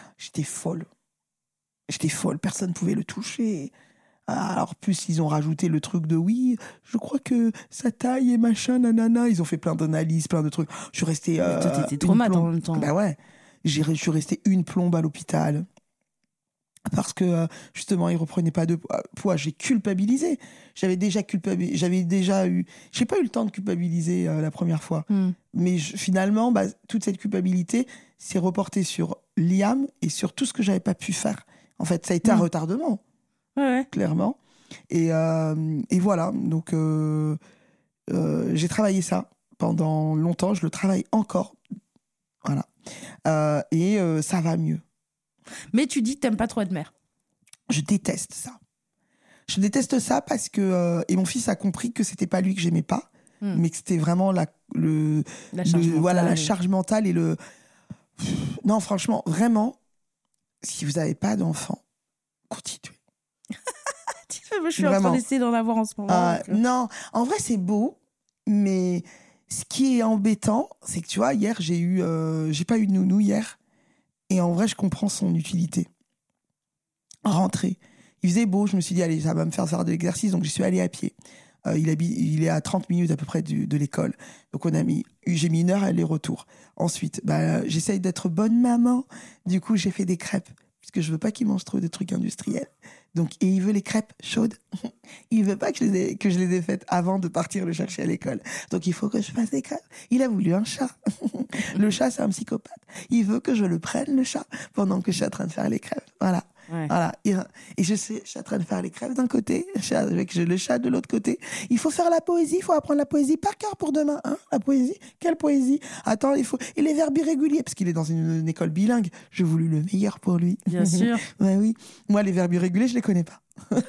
J'étais folle. J'étais folle, personne ne pouvait le toucher. Alors, plus, ils ont rajouté le truc de oui, je crois que sa taille et machin, nanana. Ils ont fait plein d'analyses, plein de trucs. Je suis restée. Euh, Toi, t'étais une traumate plombe. en même temps. Bah ouais. J'ai, je suis restée une plombe à l'hôpital. Parce que, euh, justement, ils reprenaient pas de poids. J'ai culpabilisé. J'avais déjà culpabilisé. J'avais déjà eu. J'ai pas eu le temps de culpabiliser euh, la première fois. Mm. Mais je, finalement, bah, toute cette culpabilité s'est reportée sur Liam et sur tout ce que j'avais pas pu faire. En fait, ça a été Mm. un retardement. Ouais, ouais. Clairement. Et, euh, et voilà. Donc, euh, euh, j'ai travaillé ça pendant longtemps. Je le travaille encore. Voilà. Euh, et euh, ça va mieux. Mais tu dis que t'aimes pas trop être mère. Je déteste ça. Je déteste ça parce que... Euh, et mon fils a compris que c'était pas lui que j'aimais pas, Mm. mais que c'était vraiment la, le, La charge le- mentale. voilà, la charge mentale et le... Non, franchement, vraiment, si vous n'avez pas d'enfant, continuez. Moi, je suis en Vraiment. train d'essayer d'en avoir en ce moment. Ah, donc, euh. non, en vrai, c'est beau, mais ce qui est embêtant, c'est que tu vois, hier, j'ai eu, euh, j'ai pas eu de nounou hier, et en vrai, je comprends son utilité. Rentrée, il faisait beau, je me suis dit, allez, ça va me faire faire de l'exercice, donc j'y suis allée à pied. Euh, il, habite, il est à trente minutes à peu près du, de l'école, donc on a mis, j'ai mis une heure aller-retour. Ensuite, bah, j'essaye d'être bonne maman, du coup, j'ai fait des crêpes, puisque je veux pas qu'il mange trop de trucs industriels. Donc, et il veut les crêpes chaudes. Il veut pas que je les ai, que je les ai faites avant de partir le chercher à l'école. Donc, il faut que je fasse des crêpes. Il a voulu un chat. Le chat, c'est un psychopathe. Il veut que je le prenne, le chat, pendant que je suis en train de faire les crêpes. Voilà. Ouais. Voilà. Et, et je sais, je suis en train de faire les crêpes d'un côté, avec le chat de l'autre côté. Il faut faire la poésie, il faut apprendre la poésie par cœur pour demain. Hein, la poésie. Quelle poésie? Attends, il faut. Et les verbes irréguliers, parce qu'il est dans une, une école bilingue. J'ai voulu le meilleur pour lui. Bien sûr. Ouais, oui. Moi, les verbes irréguliers, je les connais pas.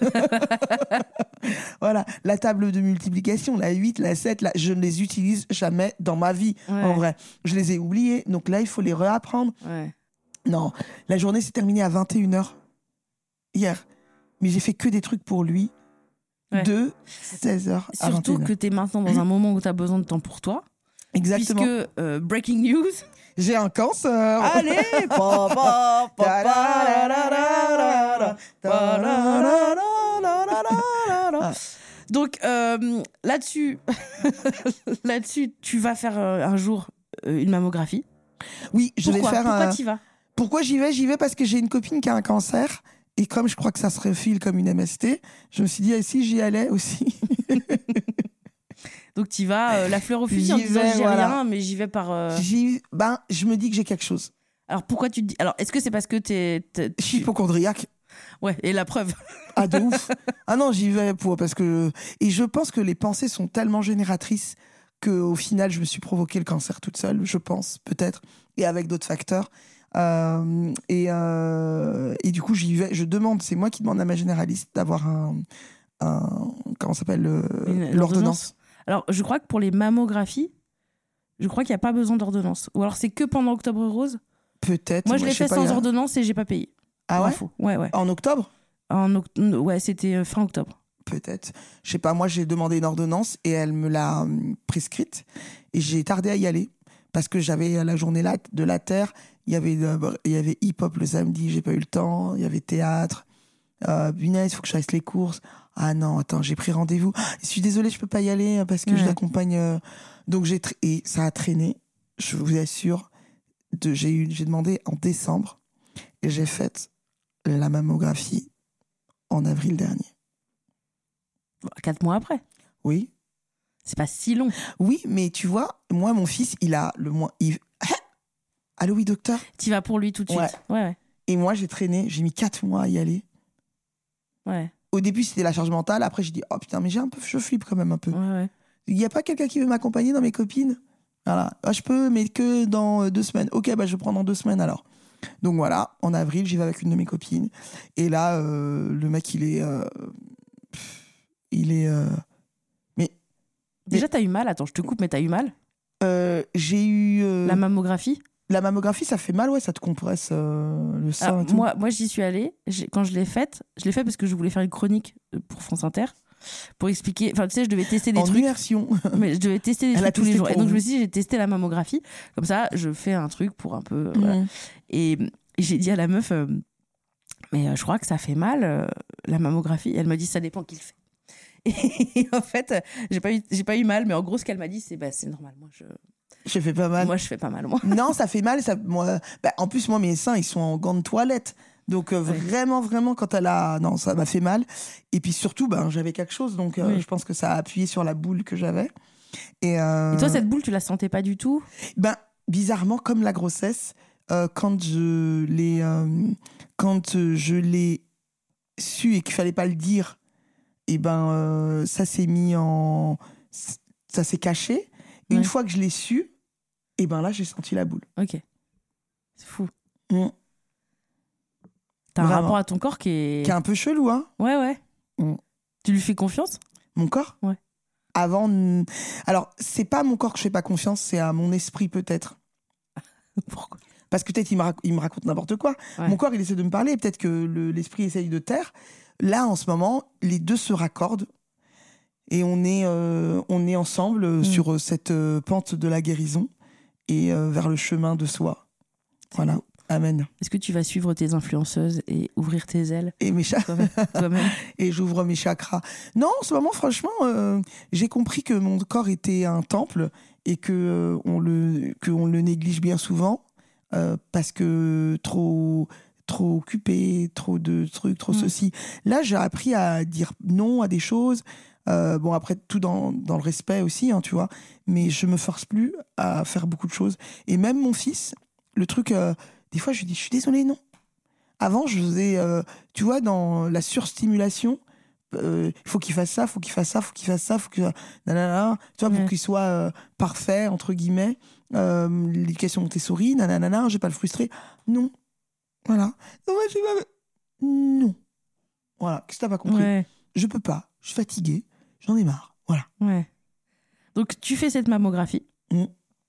Voilà. La table de multiplication, la huit, la sept, la... je ne les utilise jamais dans ma vie, Ouais. en vrai. Je les ai oubliés. Donc là, il faut les réapprendre. Ouais. Non, la journée s'est terminée à vingt et une heures hier. Mais j'ai fait que des trucs pour lui Ouais. de seize heures à vingt et Surtout une heures. que t'es maintenant dans un moment où t'as besoin de temps pour toi. Exactement. Puisque, euh, breaking news. J'ai un cancer. Allez, papa, papa, Ah. Donc euh, là-dessus, là-dessus, tu vas faire euh, un jour euh, une mammographie. Oui, je Pourquoi vais faire Pourquoi un... t'y vas Pourquoi j'y vais? J'y vais parce que j'ai une copine qui a un cancer. Et comme je crois que ça se refile comme une M S T, je me suis dit, ah, si j'y allais aussi. Donc t'y vas euh, la fleur au fusil en J'y disant vais, j'ai voilà. rien, mais j'y vais par. euh, J'y... Ben, je me dis que j'ai quelque chose. Alors pourquoi tu te dis Alors est-ce que c'est parce que t'es, t'es- Je suis hypochondriaque. Ouais, et la preuve. Ah, de ouf. Ah non, j'y vais pour, parce que... Et je pense que les pensées sont tellement génératrices qu'au final, je me suis provoqué le cancer toute seule, je pense, peut-être, et avec d'autres facteurs. Euh, et, euh, et du coup, j'y vais. Je demande, c'est moi qui demande à ma généraliste d'avoir un... un comment ça s'appelle euh, Une- l'ordonnance. Alors je crois que pour les mammographies, je crois qu'il n'y a pas besoin d'ordonnance. Ou alors c'est que pendant Octobre Rose. Peut-être. Moi je l'ai sais fait pas, sans il y a- ordonnance et j'ai pas payé. Ah ouais Info. Ouais, ouais. En octobre? En oct- Ouais, c'était euh, fin octobre. Peut-être. Je sais pas, moi j'ai demandé une ordonnance et elle me l'a hum, prescrite et j'ai tardé à y aller parce que j'avais la journée là de la Terre, il y avait euh, il y avait hip-hop le samedi, j'ai pas eu le temps, il y avait théâtre. Euh, punaise, il faut que je fasse les courses. Ah non, attends, j'ai pris rendez-vous. Je suis désolée, je peux pas y aller parce que Ouais. je l'accompagne. euh, Donc j'ai tra- et ça a traîné, je vous assure. De... J'ai eu j'ai demandé en décembre et j'ai fait la mammographie en avril dernier. Bon, Quatre mois après. Oui. C'est pas si long. Oui, mais tu vois, moi, mon fils, il a le moins... Il... Allô, oui, docteur? T'y vas pour lui tout de Ouais. suite. Ouais, ouais. Et moi, j'ai traîné, j'ai mis quatre mois à y aller. Ouais, Au début, c'était la charge mentale. Après, j'ai dit, oh putain, mais j'ai un peu, je flippe quand même un peu. ouais, ouais. Il n'y a pas quelqu'un qui veut m'accompagner dans mes copines? Voilà. Ah, je peux, mais que dans euh, deux semaines. Ok, bah, je prends dans deux semaines alors. Donc voilà, en avril, j'y vais avec une de mes copines. Et là, euh, le mec, il est... euh, pff, Il est... euh, Déjà, t'as eu mal. Attends, je te coupe, mais t'as eu mal. euh, j'ai eu... euh, La mammographie. La mammographie, ça fait mal, ouais, ça te compresse euh, le sein Alors, et tout. moi, moi, j'y suis allée. J'ai- Quand je l'ai faite, je l'ai fait parce que je voulais faire une chronique euh, pour France Inter. Pour expliquer. Enfin, tu sais, je devais tester des en trucs. immersion. Mais je devais tester des Elle a trucs tous les testé jours. Et pour donc, je me vous. suis dit, j'ai testé la mammographie. Comme ça, je fais un truc pour un peu. Voilà. Mhm. Et, et j'ai dit à la meuf, euh, mais euh, je crois que ça fait mal, euh, la mammographie. Elle m'a dit, ça dépend qui le fait. Et en fait, j'ai pas eu, j'ai pas eu mal, mais en gros, ce qu'elle m'a dit, c'est, bah, c'est normal, moi, je... Je fais pas mal. Moi, je fais pas mal, moi. Non, ça fait mal. Ça, moi, bah, en plus, moi, mes seins, ils sont en gants de toilette. Donc, euh, Ouais. vraiment, vraiment, quand elle a... Non, ça m'a fait mal. Et puis, surtout, ben, j'avais quelque chose. Donc, euh, Oui. je pense que ça a appuyé sur la boule que j'avais. Et, euh, Et toi, cette boule, tu la sentais pas du tout? ben, bizarrement, comme la grossesse, euh, quand je l'ai, euh, quand euh, je l'ai su et qu'il fallait pas le dire, et ben, euh, ça s'est mis en... Ça s'est caché. Une Ouais. fois que je l'ai su, et ben là, j'ai senti la boule. Ok. C'est fou. Mm. T'as un Vraiment. rapport à ton corps qui est... Qui est un peu chelou, hein, Ouais, ouais. Mm. Tu lui fais confiance? mon corps. Ouais. Avant, n- alors c'est pas à mon corps que je fais pas confiance, c'est à mon esprit peut-être. Pourquoi? Parce que peut-être il me, rac- il me raconte n'importe quoi. Ouais. Mon corps, il essaie de me parler, peut-être que le- l'esprit essaye de taire. Là, en ce moment, les deux se raccordent et on est, euh, on est ensemble euh, Mm. sur euh, cette euh, pente de la guérison et euh, vers le chemin de soi. Voilà. beau. Amen. Est-ce que tu vas suivre tes influenceuses et ouvrir tes ailes Et mes chats. toi-même, toi-même Et j'ouvre mes chakras. Non, en ce moment, franchement, euh, j'ai compris que mon corps était un temple et que euh, on le que on le néglige bien souvent euh, parce que trop trop occupé, trop de trucs, trop Mm. ceci. Là, j'ai appris à dire non à des choses. Euh, bon, après, tout dans, dans le respect aussi, hein, tu vois. Mais je me force plus à faire beaucoup de choses. Et même mon fils, le truc, euh, des fois, je lui dis, je suis désolée, non. Avant, je faisais, euh, tu vois, dans la surstimulation, il faut qu'il fasse ça, faut qu'il fasse ça, faut qu'il fasse ça, faut que nanana, tu vois, Ouais. pour qu'il soit euh, parfait entre guillemets. Euh, L'éducation Montessori, nanana, je vais pas le frustrer. Non, voilà. Non, moi, je vais pas- non. Voilà, qu'est-ce que t'as pas compris? Ouais, Je peux pas. Je suis fatiguée. J'en ai marre. Voilà. ouais. Donc, tu fais cette mammographie. Mm.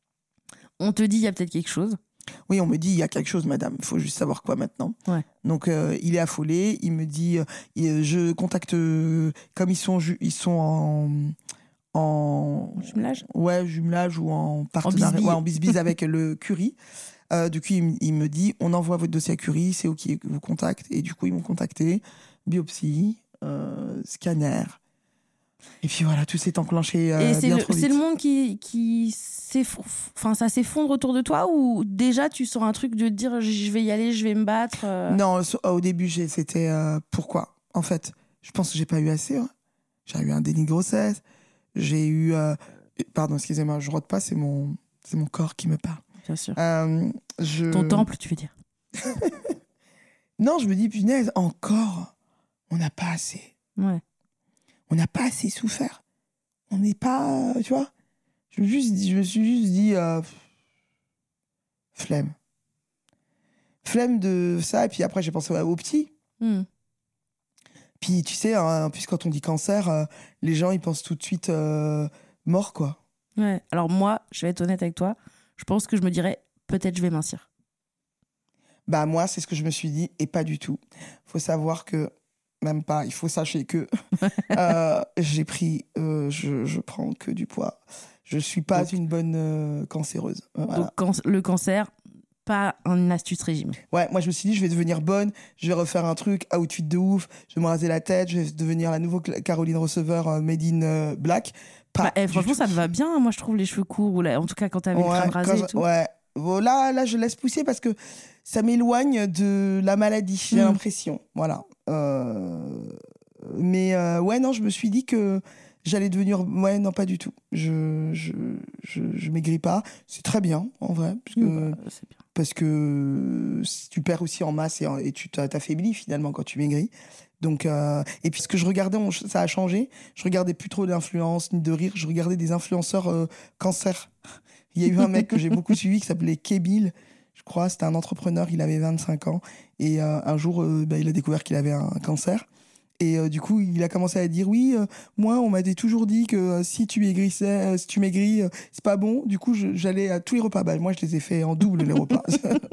On te dit, il y a peut-être quelque chose. Oui, on me dit, il y a quelque chose, madame. Il faut juste savoir quoi maintenant. Ouais. Donc, euh, il est affolé. Il me dit, euh, il- je contacte, euh, comme ils sont, ju- ils sont en, en Jumelage. ouais, jumelage ou en partenariat, bisbille. ouais, en bisbise avec le Curie. Euh, du coup, il, m- il me dit, on envoie votre dossier à Curie, c'est OK, vous contacte. Et du coup, ils m'ont contacté. Biopsie, euh, scanner. Et puis voilà, tout s'est enclenché euh, Et c'est bien le, trop c'est vite. le monde qui, qui s'effondre, enfin, ça s'effondre autour de toi ou déjà tu sens un truc de te dire je vais y aller, je vais me battre euh, Non, so- au début, j'ai- c'était euh, pourquoi. En fait, je pense que j'ai pas eu assez. hein. J'ai eu un déni de grossesse. J'ai eu. euh, Pardon, excusez-moi, je rote pas, c'est mon, c'est mon corps qui me parle. Bien sûr. Euh, je... Ton temple, tu veux dire. Non, je me dis, punaise, encore, on n'a pas assez. Ouais. On n'a pas assez souffert. On n'est pas. Tu vois je me, juste, dit- je me suis juste dit. euh, flemme. Flemme de ça. Et puis après, j'ai pensé au petit. Hmm. Puis tu sais, hein, en plus quand on dit cancer, euh, les gens ils pensent tout de suite euh, mort quoi. Ouais. Alors moi, je vais être honnête avec toi, je pense que je me dirais peut-être je vais mincir. Bah moi c'est ce que je me suis dit et pas du tout. Faut savoir que même pas, il faut sachez que euh, j'ai pris, euh, je, je prends que du poids. Je suis pas Donc- une bonne euh, cancéreuse. Euh, voilà. Donc can- le cancer, pas une astuce régime. Ouais, moi je me suis dit je vais devenir bonne, je vais refaire un truc outfit de ouf, je vais me raser la tête, je vais devenir la nouvelle Cla- Caroline Receveur euh, made in euh, black. Pas Bah, eh, du franchement, tout. ça te va bien, moi je trouve les cheveux courts, ou là, en tout cas quand t'avais le Ouais, crâne rasé quand et je- tout. ouais. Bon, là, là, je laisse pousser parce que ça m'éloigne de la maladie, j'ai Mm. l'impression. Voilà. Euh, Mais euh, ouais, non, je me suis dit que j'allais devenir. Ouais, non, pas du tout. Je, je, je, je maigris pas. C'est très bien, en vrai. Parce que, Mm, bah, c'est bien. parce que tu perds aussi en masse et, en- et tu t'a- t'affaiblis finalement quand tu maigris. Donc, euh, et puis ce que je regardais, on- ça a changé. Je regardais plus trop d'influence ni de rire. Je regardais des influenceurs euh, cancer. Il y a eu un mec que j'ai beaucoup suivi qui s'appelait Kebil, je crois. C'était un entrepreneur, il avait vingt-cinq ans. Et euh, un jour, euh, bah, il a découvert qu'il avait un cancer. Et euh, du coup, il a commencé à dire oui, euh, moi, on m'avait toujours dit que euh, si tu maigrissais, euh, si tu maigris, euh, c'est pas bon. Du coup, je- j'allais à tous les repas. Bah, moi, je les ai fait en double, les repas.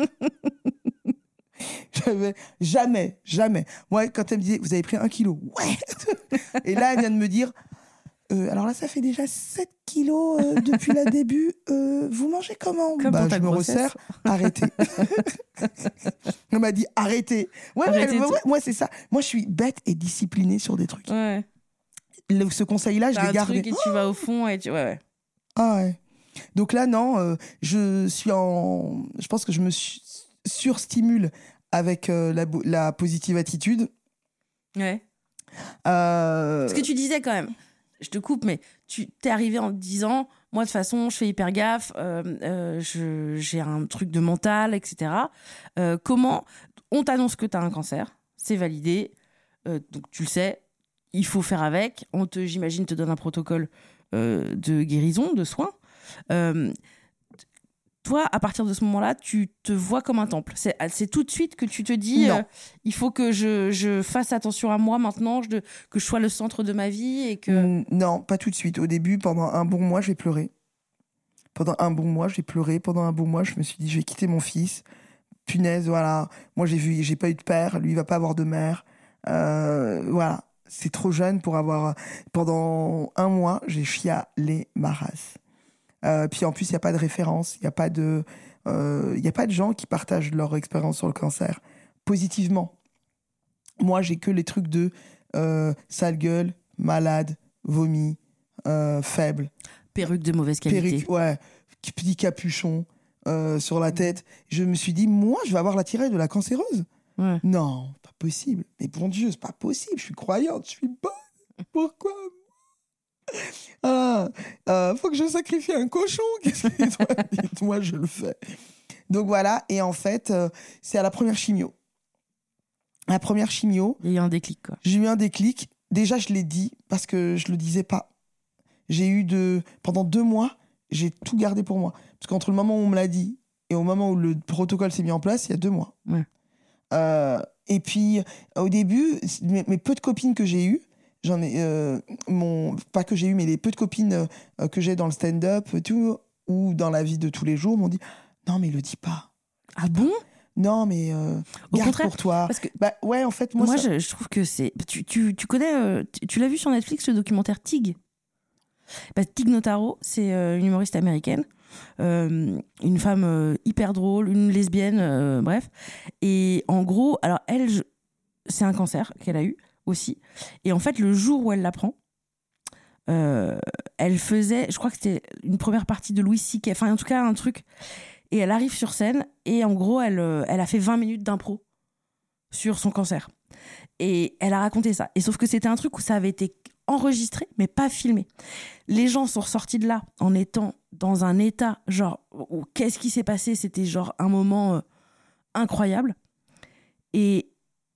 J'avais jamais, jamais. Moi, quand elle me disait, vous avez pris un kilo. Ouais. Et là, elle vient de me dire, Euh, alors là, ça fait déjà sept kilos euh, depuis le début. Euh, vous mangez comment? Comme bah, pour ta je me grossesse. resserre. Arrêtez. On m'a dit arrêtez. Ouais, Arrêtez ouais, tout. ouais, moi, c'est ça. Moi, je suis bête et disciplinée sur des trucs. Ouais. Le- ce conseil-là, je T'as l'ai un gardé. truc et tu vas au fond et tu. Ouais, ouais. Ah ouais. Donc là, non, euh, je suis en. Je pense que je me su- surstimule avec euh, la, bo- la positive attitude. Ouais. Euh, Ce que tu disais quand même, je te coupe, mais tu t'es arrivé en te disant, moi de toute façon, je fais hyper gaffe, euh, euh, je- j'ai un truc de mental, et cetera. Euh, comment on t'annonce que tu as un cancer, c'est validé, euh, donc tu le sais, il faut faire avec. On te, j'imagine, te donne un protocole euh, de guérison, de soins. Euh, toi, à partir de ce moment-là, tu te vois comme un temple. C'est, c'est tout de suite que tu te dis, Non. euh, il faut que je, je fasse attention à moi maintenant, je, que je sois le centre de ma vie et que... Mm, Non, pas tout de suite. Au début, pendant un bon mois, j'ai pleuré. Pendant un bon mois, j'ai pleuré. Pendant un bon mois, je me suis dit, je vais quitter mon fils. Punaise, voilà. Moi, j'ai vu, j'ai pas eu de père. Lui, il va pas avoir de mère. Euh, voilà. C'est trop jeune pour avoir. Pendant un mois, j'ai chialé ma race. Euh, puis en plus, il n'y a pas de référence. Il n'y a pas de, euh, il y a pas de gens qui partagent leur expérience sur le cancer positivement. Moi, j'ai que les trucs de euh, sale gueule, malade, vomi, euh, faible. Perruque de mauvaise qualité. Perruque, ouais, petit capuchon euh, sur la tête. Je me suis dit, moi, je vais avoir la tirée de la cancéreuse. Ouais. Non, pas possible. Mais bon Dieu, c'est pas possible. Je suis croyante, je suis bonne. Pourquoi ah, euh, faut que je sacrifie un cochon. Qu'est-ce que dites-moi, dites-moi, je le fais. Donc voilà, et en fait, euh, c'est à la première chimio. À la première chimio, Il y a eu un déclic, quoi. j'ai eu un déclic. Déjà, je l'ai dit parce que je le disais pas. J'ai eu de pendant deux mois, j'ai tout gardé pour moi. Parce qu'entre le moment où on me l'a dit et au moment où le protocole s'est mis en place, il y a deux mois. Ouais. Euh, et puis, au début, mes, mes peu de copines que j'ai eues, j'en ai, euh, mon, pas que j'ai eu, mais les peu de copines euh, que j'ai dans le stand-up, tout, ou dans la vie de tous les jours, m'ont dit non, mais le dis pas. Ah bon? Non, mais euh, Au garde contraire, pour toi. parce que- Bah ouais, en fait, moi, Moi, ça- je, je trouve que c'est. Tu, tu, tu connais. euh, tu, tu l'as vu sur Netflix, le documentaire Tig? Bah, Tig Notaro, c'est euh, une humoriste américaine. Euh, une femme euh, hyper drôle, une lesbienne, euh, bref. Et en gros, alors elle, je- c'est un cancer qu'elle a eu aussi. Et en fait, le jour où elle l'apprend, euh, elle faisait, je crois que c'était une première partie de Louis C K, enfin en tout cas un truc. Et elle arrive sur scène et en gros, elle, euh, elle a fait vingt minutes d'impro sur son cancer. Et elle a raconté ça. Et sauf que c'était un truc où ça avait été enregistré, mais pas filmé. Les gens sont ressortis de là en étant dans un état, genre, où, qu'est-ce qui s'est passé? C'était genre un moment euh, incroyable. Et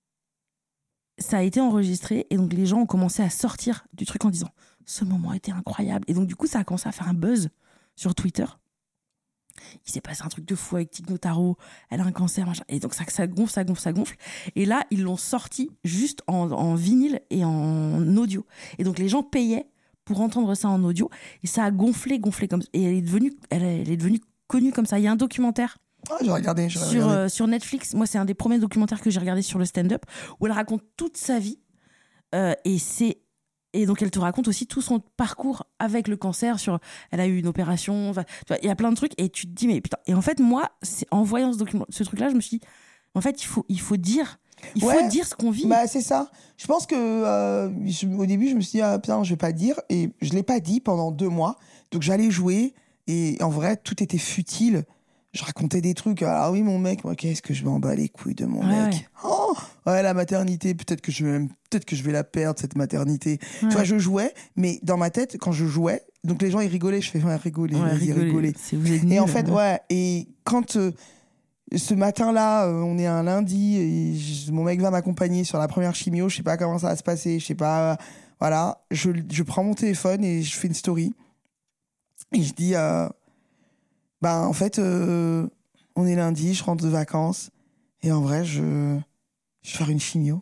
ça a été enregistré, et donc les gens ont commencé à sortir du truc en disant « Ce moment était incroyable ». Et donc du coup, ça a commencé à faire un buzz sur Twitter. Il s'est passé un truc de fou avec Tig Notaro, elle a un cancer, machin. Et donc ça, ça gonfle, ça gonfle, ça gonfle. Et là, ils l'ont sorti juste en, en vinyle et en audio. Et donc les gens payaient pour entendre ça en audio. Et ça a gonflé, gonflé comme ça. Et elle est devenue, elle, elle est devenue connue comme ça. Il y a un documentaire Ah, j'ai regardé, j'ai sur, regardé. euh, sur Netflix. Moi, c'est un des premiers documentaires que j'ai regardé sur le stand-up, où elle raconte toute sa vie. Euh, et c'est Et donc, elle te raconte aussi tout son parcours avec le cancer. Sur, elle a eu une opération. Enfin, tu vois, il y a plein de trucs. Et tu te dis, mais putain. Et en fait, moi, c'est, en voyant ce, document, ce truc-là, je me suis dit, en fait, il faut, il faut dire. Il Ouais. faut dire ce qu'on vit. Bah, c'est ça. Je pense que euh, je- au début, je me suis dit, ah, putain, je vais pas dire. Et je l'ai pas dit pendant deux mois. Donc, j'allais jouer. Et en vrai, tout était futile. Je racontais des trucs. Ah oui, mon mec, moi, qu'est-ce que je m'en bats les couilles de mon Ouais, mec. ouais. Oh, ouais, la maternité, peut-être que je vais même- peut-être que je vais la perdre, cette maternité. Ouais. Tu vois, je jouais, mais dans ma tête, quand je jouais, donc les gens, ils rigolaient. Je fais, ouais, rigoler, Ouais, vas-y, rigoler. rigoler. C'est- vous êtes Et nuls, en fait, ouais. ouais. Et quand euh, ce matin-là, euh, on est un lundi, et je- mon mec va m'accompagner sur la première chimio, je sais pas comment ça va se passer, je sais pas. euh, voilà, je, je prends mon téléphone et je fais une story. Et je dis, euh, ben en fait, euh, on est lundi, je rentre de vacances, et en vrai, je, je vais faire une chimio.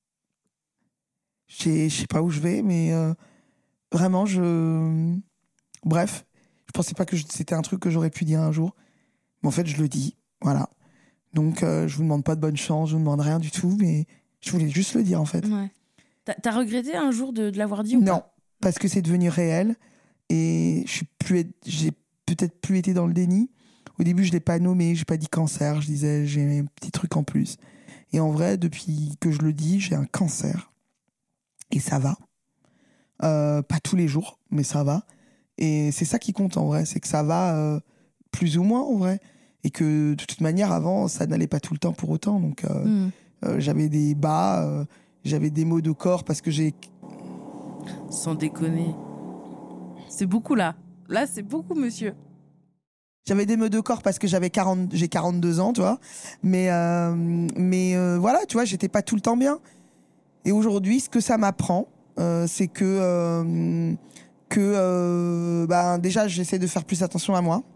Je sais, je sais pas où je vais, mais euh, vraiment, je. Bref, je pensais pas que je- c'était un truc que j'aurais pu dire un jour. Mais en fait, je le dis. Voilà. Donc, euh, je vous demande pas de bonne chance, je vous demande rien du tout, mais je voulais juste le dire, en fait. Ouais. T'as, t'as regretté un jour de, de l'avoir dit ou Non. pas parce que c'est devenu réel et je suis plus, j'ai peut-être plus été dans le déni. Au début, je l'ai pas nommé, j'ai pas dit cancer, je disais j'ai un petit truc en plus. Et en vrai, depuis que je le dis, j'ai un cancer et ça va. Euh, pas tous les jours, mais ça va. Et c'est ça qui compte en vrai, c'est que ça va euh, plus ou moins en vrai. Et que de toute manière, avant, ça n'allait pas tout le temps pour autant. Donc euh, mm. euh, j'avais des bas, euh, j'avais des maux de corps parce que j'ai... Sans déconner. C'est beaucoup là. Là, c'est beaucoup, monsieur. J'avais des maux de corps parce que j'avais quarante, j'ai quarante-deux ans, tu vois. Mais, euh, mais euh, voilà, tu vois, j'étais pas tout le temps bien. Et aujourd'hui, ce que ça m'apprend, euh, c'est que... Euh, que euh, bah, déjà j'essaie de faire plus attention à moi,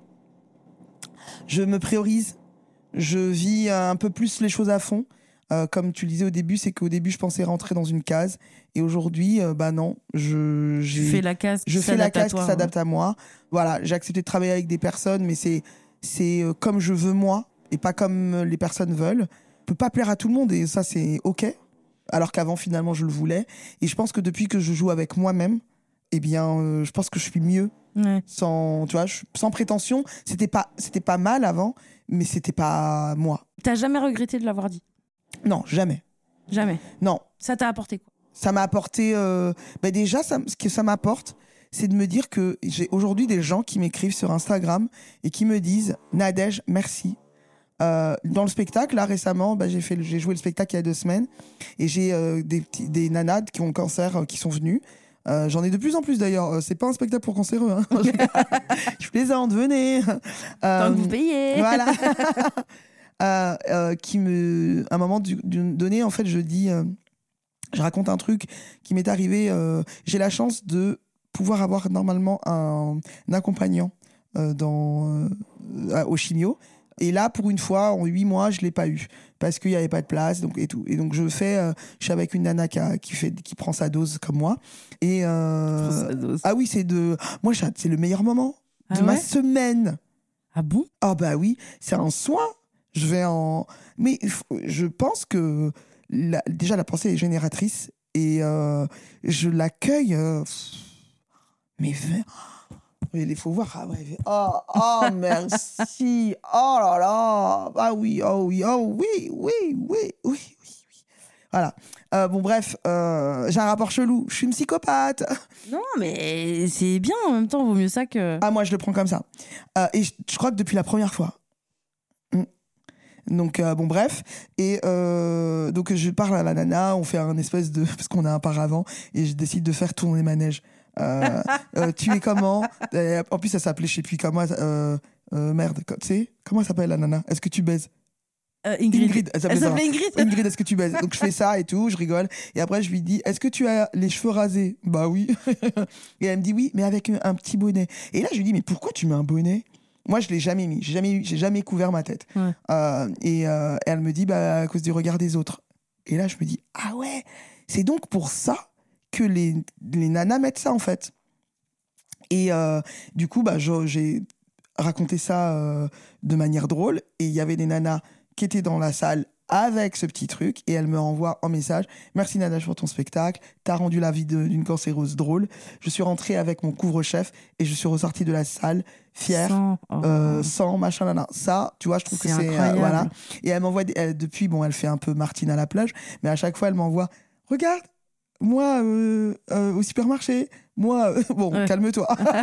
je me priorise, je vis un peu plus les choses à fond, euh, comme tu le disais au début, c'est qu'au début je pensais rentrer dans une case et aujourd'hui euh, bah non, je j'ai, fais la case qui je fais la case toi, qui s'adapte hein. à moi. Voilà, j'ai accepté de travailler avec des personnes, mais c'est c'est euh, comme je veux moi et pas comme les personnes veulent. Je peux pas plaire à tout le monde et ça c'est ok, alors qu'avant finalement je le voulais. Et je pense que depuis que je joue avec moi-même, eh bien, euh, je pense que je suis mieux. Ouais. Sans, tu vois, je, sans prétention. C'était pas, c'était pas mal avant, mais c'était pas moi. T'as jamais regretté de l'avoir dit ? Non, jamais. Jamais ? Non. Ça t'a apporté quoi ? Ça m'a apporté... Euh, bah déjà, ça, ce que ça m'apporte, c'est de me dire que j'ai aujourd'hui des gens qui m'écrivent sur Instagram et qui me disent « Nadège, merci ». Euh, dans le spectacle, là, récemment, bah, j'ai, fait, j'ai joué le spectacle il y a deux semaines et j'ai euh, des, petits, des nanas qui ont le cancer euh, qui sont venues. Euh, j'en ai de plus en plus d'ailleurs. Euh, c'est pas un spectacle pour cancéreux. Hein. Je plaisante, venez. Euh, Tant que vous payez. Voilà. euh, euh, qui me, à un moment du, du, donné, en fait, je dis, euh, je raconte un truc qui m'est arrivé. Euh, j'ai la chance de pouvoir avoir normalement un, un accompagnant euh, dans euh, au chimio. Et là, pour une fois, en huit mois, je l'ai pas eu parce qu'il y avait pas de place, donc et tout. Et donc je fais, euh, je suis avec une nana qui, a, qui fait, qui prend sa dose comme moi. Et euh, sa dose. Ah oui, c'est de, moi, c'est le meilleur moment ah de ouais ma semaine. Ah bon ? Ah bah oui, c'est un soin. Je vais en, mais je pense que la, déjà la pensée est génératrice et euh, je l'accueille. Euh, mais il faut voir. Ah ouais. Oh, oh merci. Oh là là. Ah oui, oh oui, oh oui, oui, oui, oui, oui, oui. Voilà. Euh, bon, bref, euh, j'ai un rapport chelou. Je suis une psychopathe. Non, mais c'est bien en même temps. Vaut mieux ça que. Ah, moi, je le prends comme ça. Euh, et je, je crois que depuis la première fois. Mm. Donc, euh, bon, bref. Et euh, donc, je parle à la nana. On fait un espèce de. Parce qu'on a un paravent. Et je décide de faire tourner manège. Euh, euh, tu es comment ? En plus, ça s'appelait, je sais plus comment. Euh, euh, merde, tu sais, comment elle s'appelle la nana ? Est-ce que tu baises ? euh, Ingrid. Ingrid. Elle s'appelle, elle s'appelle Ingrid. Ingrid, est-ce que tu baises ? Donc je fais ça et tout, je rigole. Et après, je lui dis, est-ce que tu as les cheveux rasés ? Bah oui. Et elle me dit oui, mais avec un, un petit bonnet. Et là, je lui dis, mais pourquoi tu mets un bonnet ? Moi, je l'ai jamais mis. J'ai jamais, j'ai jamais couvert ma tête. Ouais. Euh, et, euh, et elle me dit, bah à cause du regard des autres. Et là, je me dis, ah ouais, c'est donc pour ça que les, les nanas mettent ça en fait. Et euh, du coup, bah, j'ai raconté ça euh, de manière drôle. Et il y avait des nanas qui étaient dans la salle avec ce petit truc. Et elles me renvoient en message « Merci Nadège pour ton spectacle. T'as rendu la vie d'une cancéreuse drôle. Je suis rentrée avec mon couvre-chef et je suis ressortie de la salle fière, sans, oh. euh, sans machin, nana. » Ça, tu vois, je trouve c'est que c'est... Euh, voilà. Et elle m'envoie... Depuis, bon, elle fait un peu Martine à la plage. Mais à chaque fois, elle m'envoie « Regarde, moi, euh, euh, au supermarché, moi, euh, bon, ouais. calme-toi. »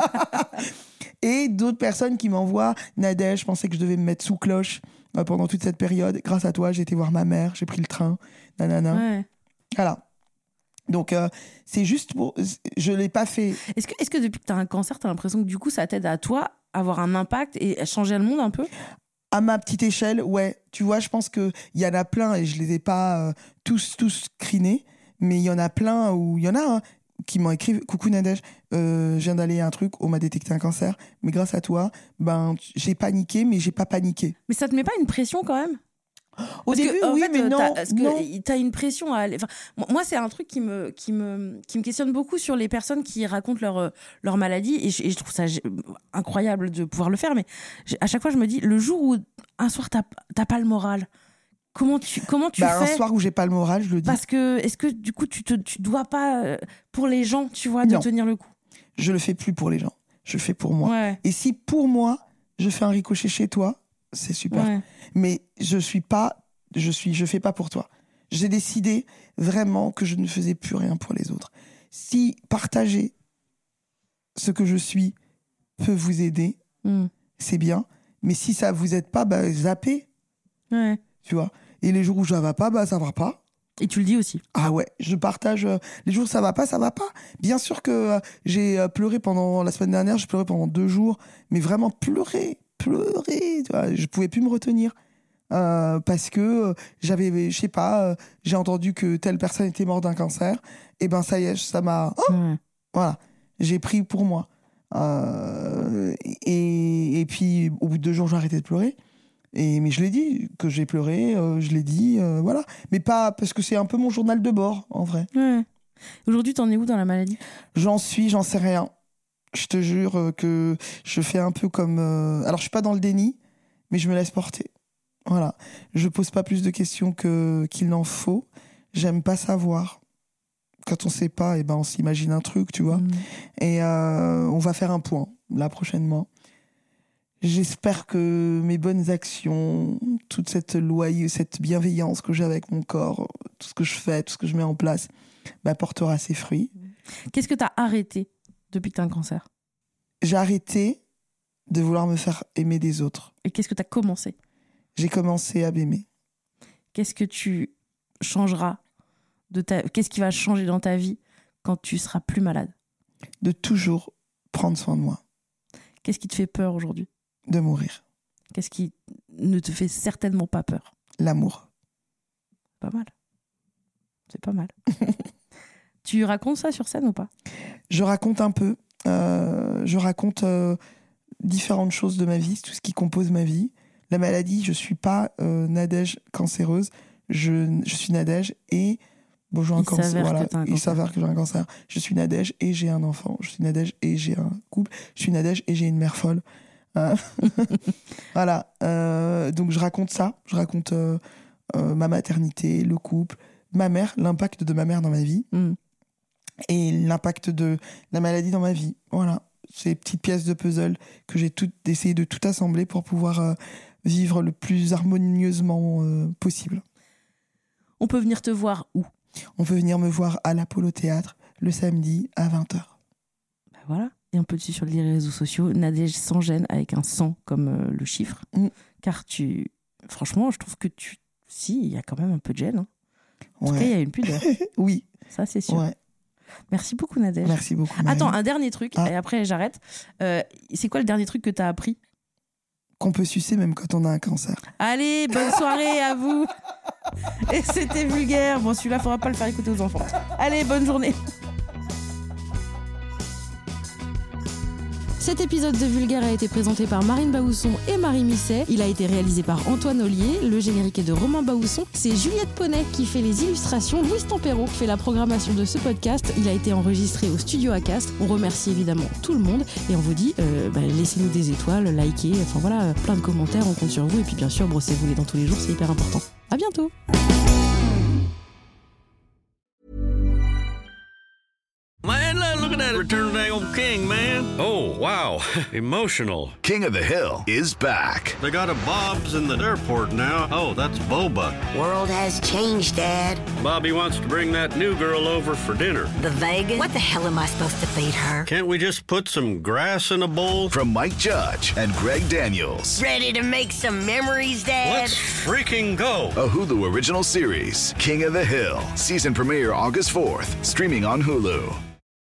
Et d'autres personnes qui m'envoient « Nadège, je pensais que je devais me mettre sous cloche euh, pendant toute cette période. Grâce à toi, j'ai été voir ma mère, j'ai pris le train. Nanana. Ouais. » Voilà. Donc, euh, c'est juste pour... Je ne l'ai pas fait. Est-ce que, est-ce que depuis que tu as un cancer, tu as l'impression que du coup, ça t'aide à toi avoir un impact et à changer le monde un peu ? À ma petite échelle, ouais. Tu vois, je pense qu'il y en a plein et je ne les ai pas euh, tous, tous crinés. Mais il y en a plein où il y en a hein, qui m'ont écrit « Coucou Nadège, euh, je viens d'aller à un truc, on m'a détecté un cancer, mais grâce à toi, ben, j'ai paniqué, mais j'ai pas paniqué. » Mais ça te met pas une pression quand même ? Au parce début, que, oui, fait, mais non. Parce que tu as une pression à aller... Enfin, moi, c'est un truc qui me, qui, me, qui me questionne beaucoup sur les personnes qui racontent leur, leur maladie. Et je, et je trouve ça incroyable de pouvoir le faire. Mais à chaque fois, je me dis, le jour où un soir, tu n'as pas le moral, Comment tu, comment tu bah, fais un soir où j'ai pas le moral, je le dis. Parce que, est-ce que du coup, tu te, tu dois pas, euh, pour les gens, tu vois, de Non. tenir le coup? Je le fais plus pour les gens. Je le fais pour moi. Ouais. Et si pour moi, je fais un ricochet chez toi, c'est super. Ouais. Mais je suis pas, je suis, je fais pas pour toi. J'ai décidé vraiment que je ne faisais plus rien pour les autres. Si partager ce que je suis peut vous aider, Mm. c'est bien. Mais si ça vous aide pas, bah, zappez, Ouais. tu vois. Et les jours où ça va pas, bah, ça va pas. Et tu le dis aussi. Ah ouais, je partage. euh, les jours où ça va pas, ça va pas. Bien sûr que euh, j'ai euh, pleuré pendant la semaine dernière, j'ai pleuré pendant deux jours, mais vraiment pleuré, pleuré. Tu vois, je pouvais plus me retenir euh, parce que euh, j'avais, je sais pas, euh, j'ai entendu que telle personne était morte d'un cancer. Et ben ça y est, ça m'a. Oh, Ouais. voilà, j'ai pris pour moi. Euh, et, et puis au bout de deux jours, j'ai arrêté de pleurer. Et, mais je l'ai dit, que j'ai pleuré, euh, je l'ai dit, euh, voilà. Mais pas parce que c'est un peu mon journal de bord, en vrai. Ouais. Aujourd'hui, t'en es où dans la maladie? J'en suis, j'en sais rien. Je te jure euh, que je fais un peu comme... euh, Alors, je suis pas dans le déni, mais je me laisse porter. Voilà. Je pose pas plus de questions que, qu'il n'en faut. J'aime pas savoir. Quand on sait pas, eh ben, on s'imagine un truc, tu vois. Mm. Et euh, on va faire un point, là, prochainement. J'espère que mes bonnes actions, toute cette loyauté, cette bienveillance que j'ai avec mon corps, tout ce que je fais, tout ce que je mets en place, bah, portera ses fruits. Qu'est-ce que t'as arrêté depuis que t'as un cancer? J'ai arrêté de vouloir me faire aimer des autres. Et qu'est-ce que t'as commencé? J'ai commencé à m'aimer. Qu'est-ce que tu changeras de ta... Qu'est-ce qui va changer dans ta vie quand tu seras plus malade? De toujours prendre soin de moi. Qu'est-ce qui te fait peur aujourd'hui? De mourir. Qu'est-ce qui ne te fait certainement pas peur? L'amour. Pas mal. C'est pas mal. Tu racontes ça sur scène ou pas? Je raconte un peu. Euh, je raconte euh, différentes choses de ma vie, tout ce qui compose ma vie. La maladie, je suis pas euh, Nadège cancéreuse. Je, je suis Nadège et... Bon, j'ai un Il cancer, s'avère voilà. que t'as un Il cancer. s'avère que j'ai un cancer. Je suis Nadège et j'ai un enfant. Je suis Nadège et j'ai un couple. Je suis Nadège et j'ai une mère folle. Euh, voilà. Euh, donc je raconte ça. Je raconte euh, euh, ma maternité, le couple, ma mère, l'impact de ma mère dans ma vie Mm. et l'impact de la maladie dans ma vie. Voilà. Ces petites pièces de puzzle que j'ai toutes essayé de tout assembler pour pouvoir euh, vivre le plus harmonieusement euh, possible. On peut venir te voir où? On peut venir me voir à l'Apollo Théâtre le samedi à vingt heures. Bah voilà. Et un peu dessus sur les réseaux sociaux, Nadège sans gêne avec un cent comme euh, le chiffre. Mm. Car tu... Franchement, je trouve que tu... Si, il y a quand même un peu de gêne. Hein. En tout Ouais. cas, il y a une pudeur. Oui, Ça, c'est sûr. ouais. Merci beaucoup, Nadège. Merci beaucoup. Marie. Attends, un dernier truc, Ah. et après j'arrête. Euh, c'est quoi le dernier truc que t'as appris? Qu'on peut sucer même quand on a un cancer. Allez, bonne soirée à vous. Et c'était vulgaire. Bon, celui-là, faudra pas le faire écouter aux enfants. Allez, bonne journée. Cet épisode de Vulgaire a été présenté par Marine Baousson et Marie Misset. Il a été réalisé par Antoine Ollier. Le générique est de Romain Baousson. C'est Juliette Poney qui fait les illustrations. Louis Tampero fait la programmation de ce podcast. Il a été enregistré au studio Acast. On remercie évidemment tout le monde et on vous dit euh, bah, laissez-nous des étoiles, likez, enfin voilà, euh, plein de commentaires, on compte sur vous. Et puis bien sûr, brossez-vous les dents tous les jours, c'est hyper important. À bientôt. Man, look at that Return of the Old King, man. Oh, wow. Emotional. King of the Hill is back. They got a Bob's in the airport now. Oh, that's Boba. World has changed, Dad. Bobby wants to bring that new girl over for dinner. The Vegas? What the hell am I supposed to feed her? Can't we just put some grass in a bowl? From Mike Judge and Greg Daniels. Ready to make some memories, Dad? Let's freaking go. A Hulu original series, King of the Hill. Season premiere August fourth. Streaming on Hulu.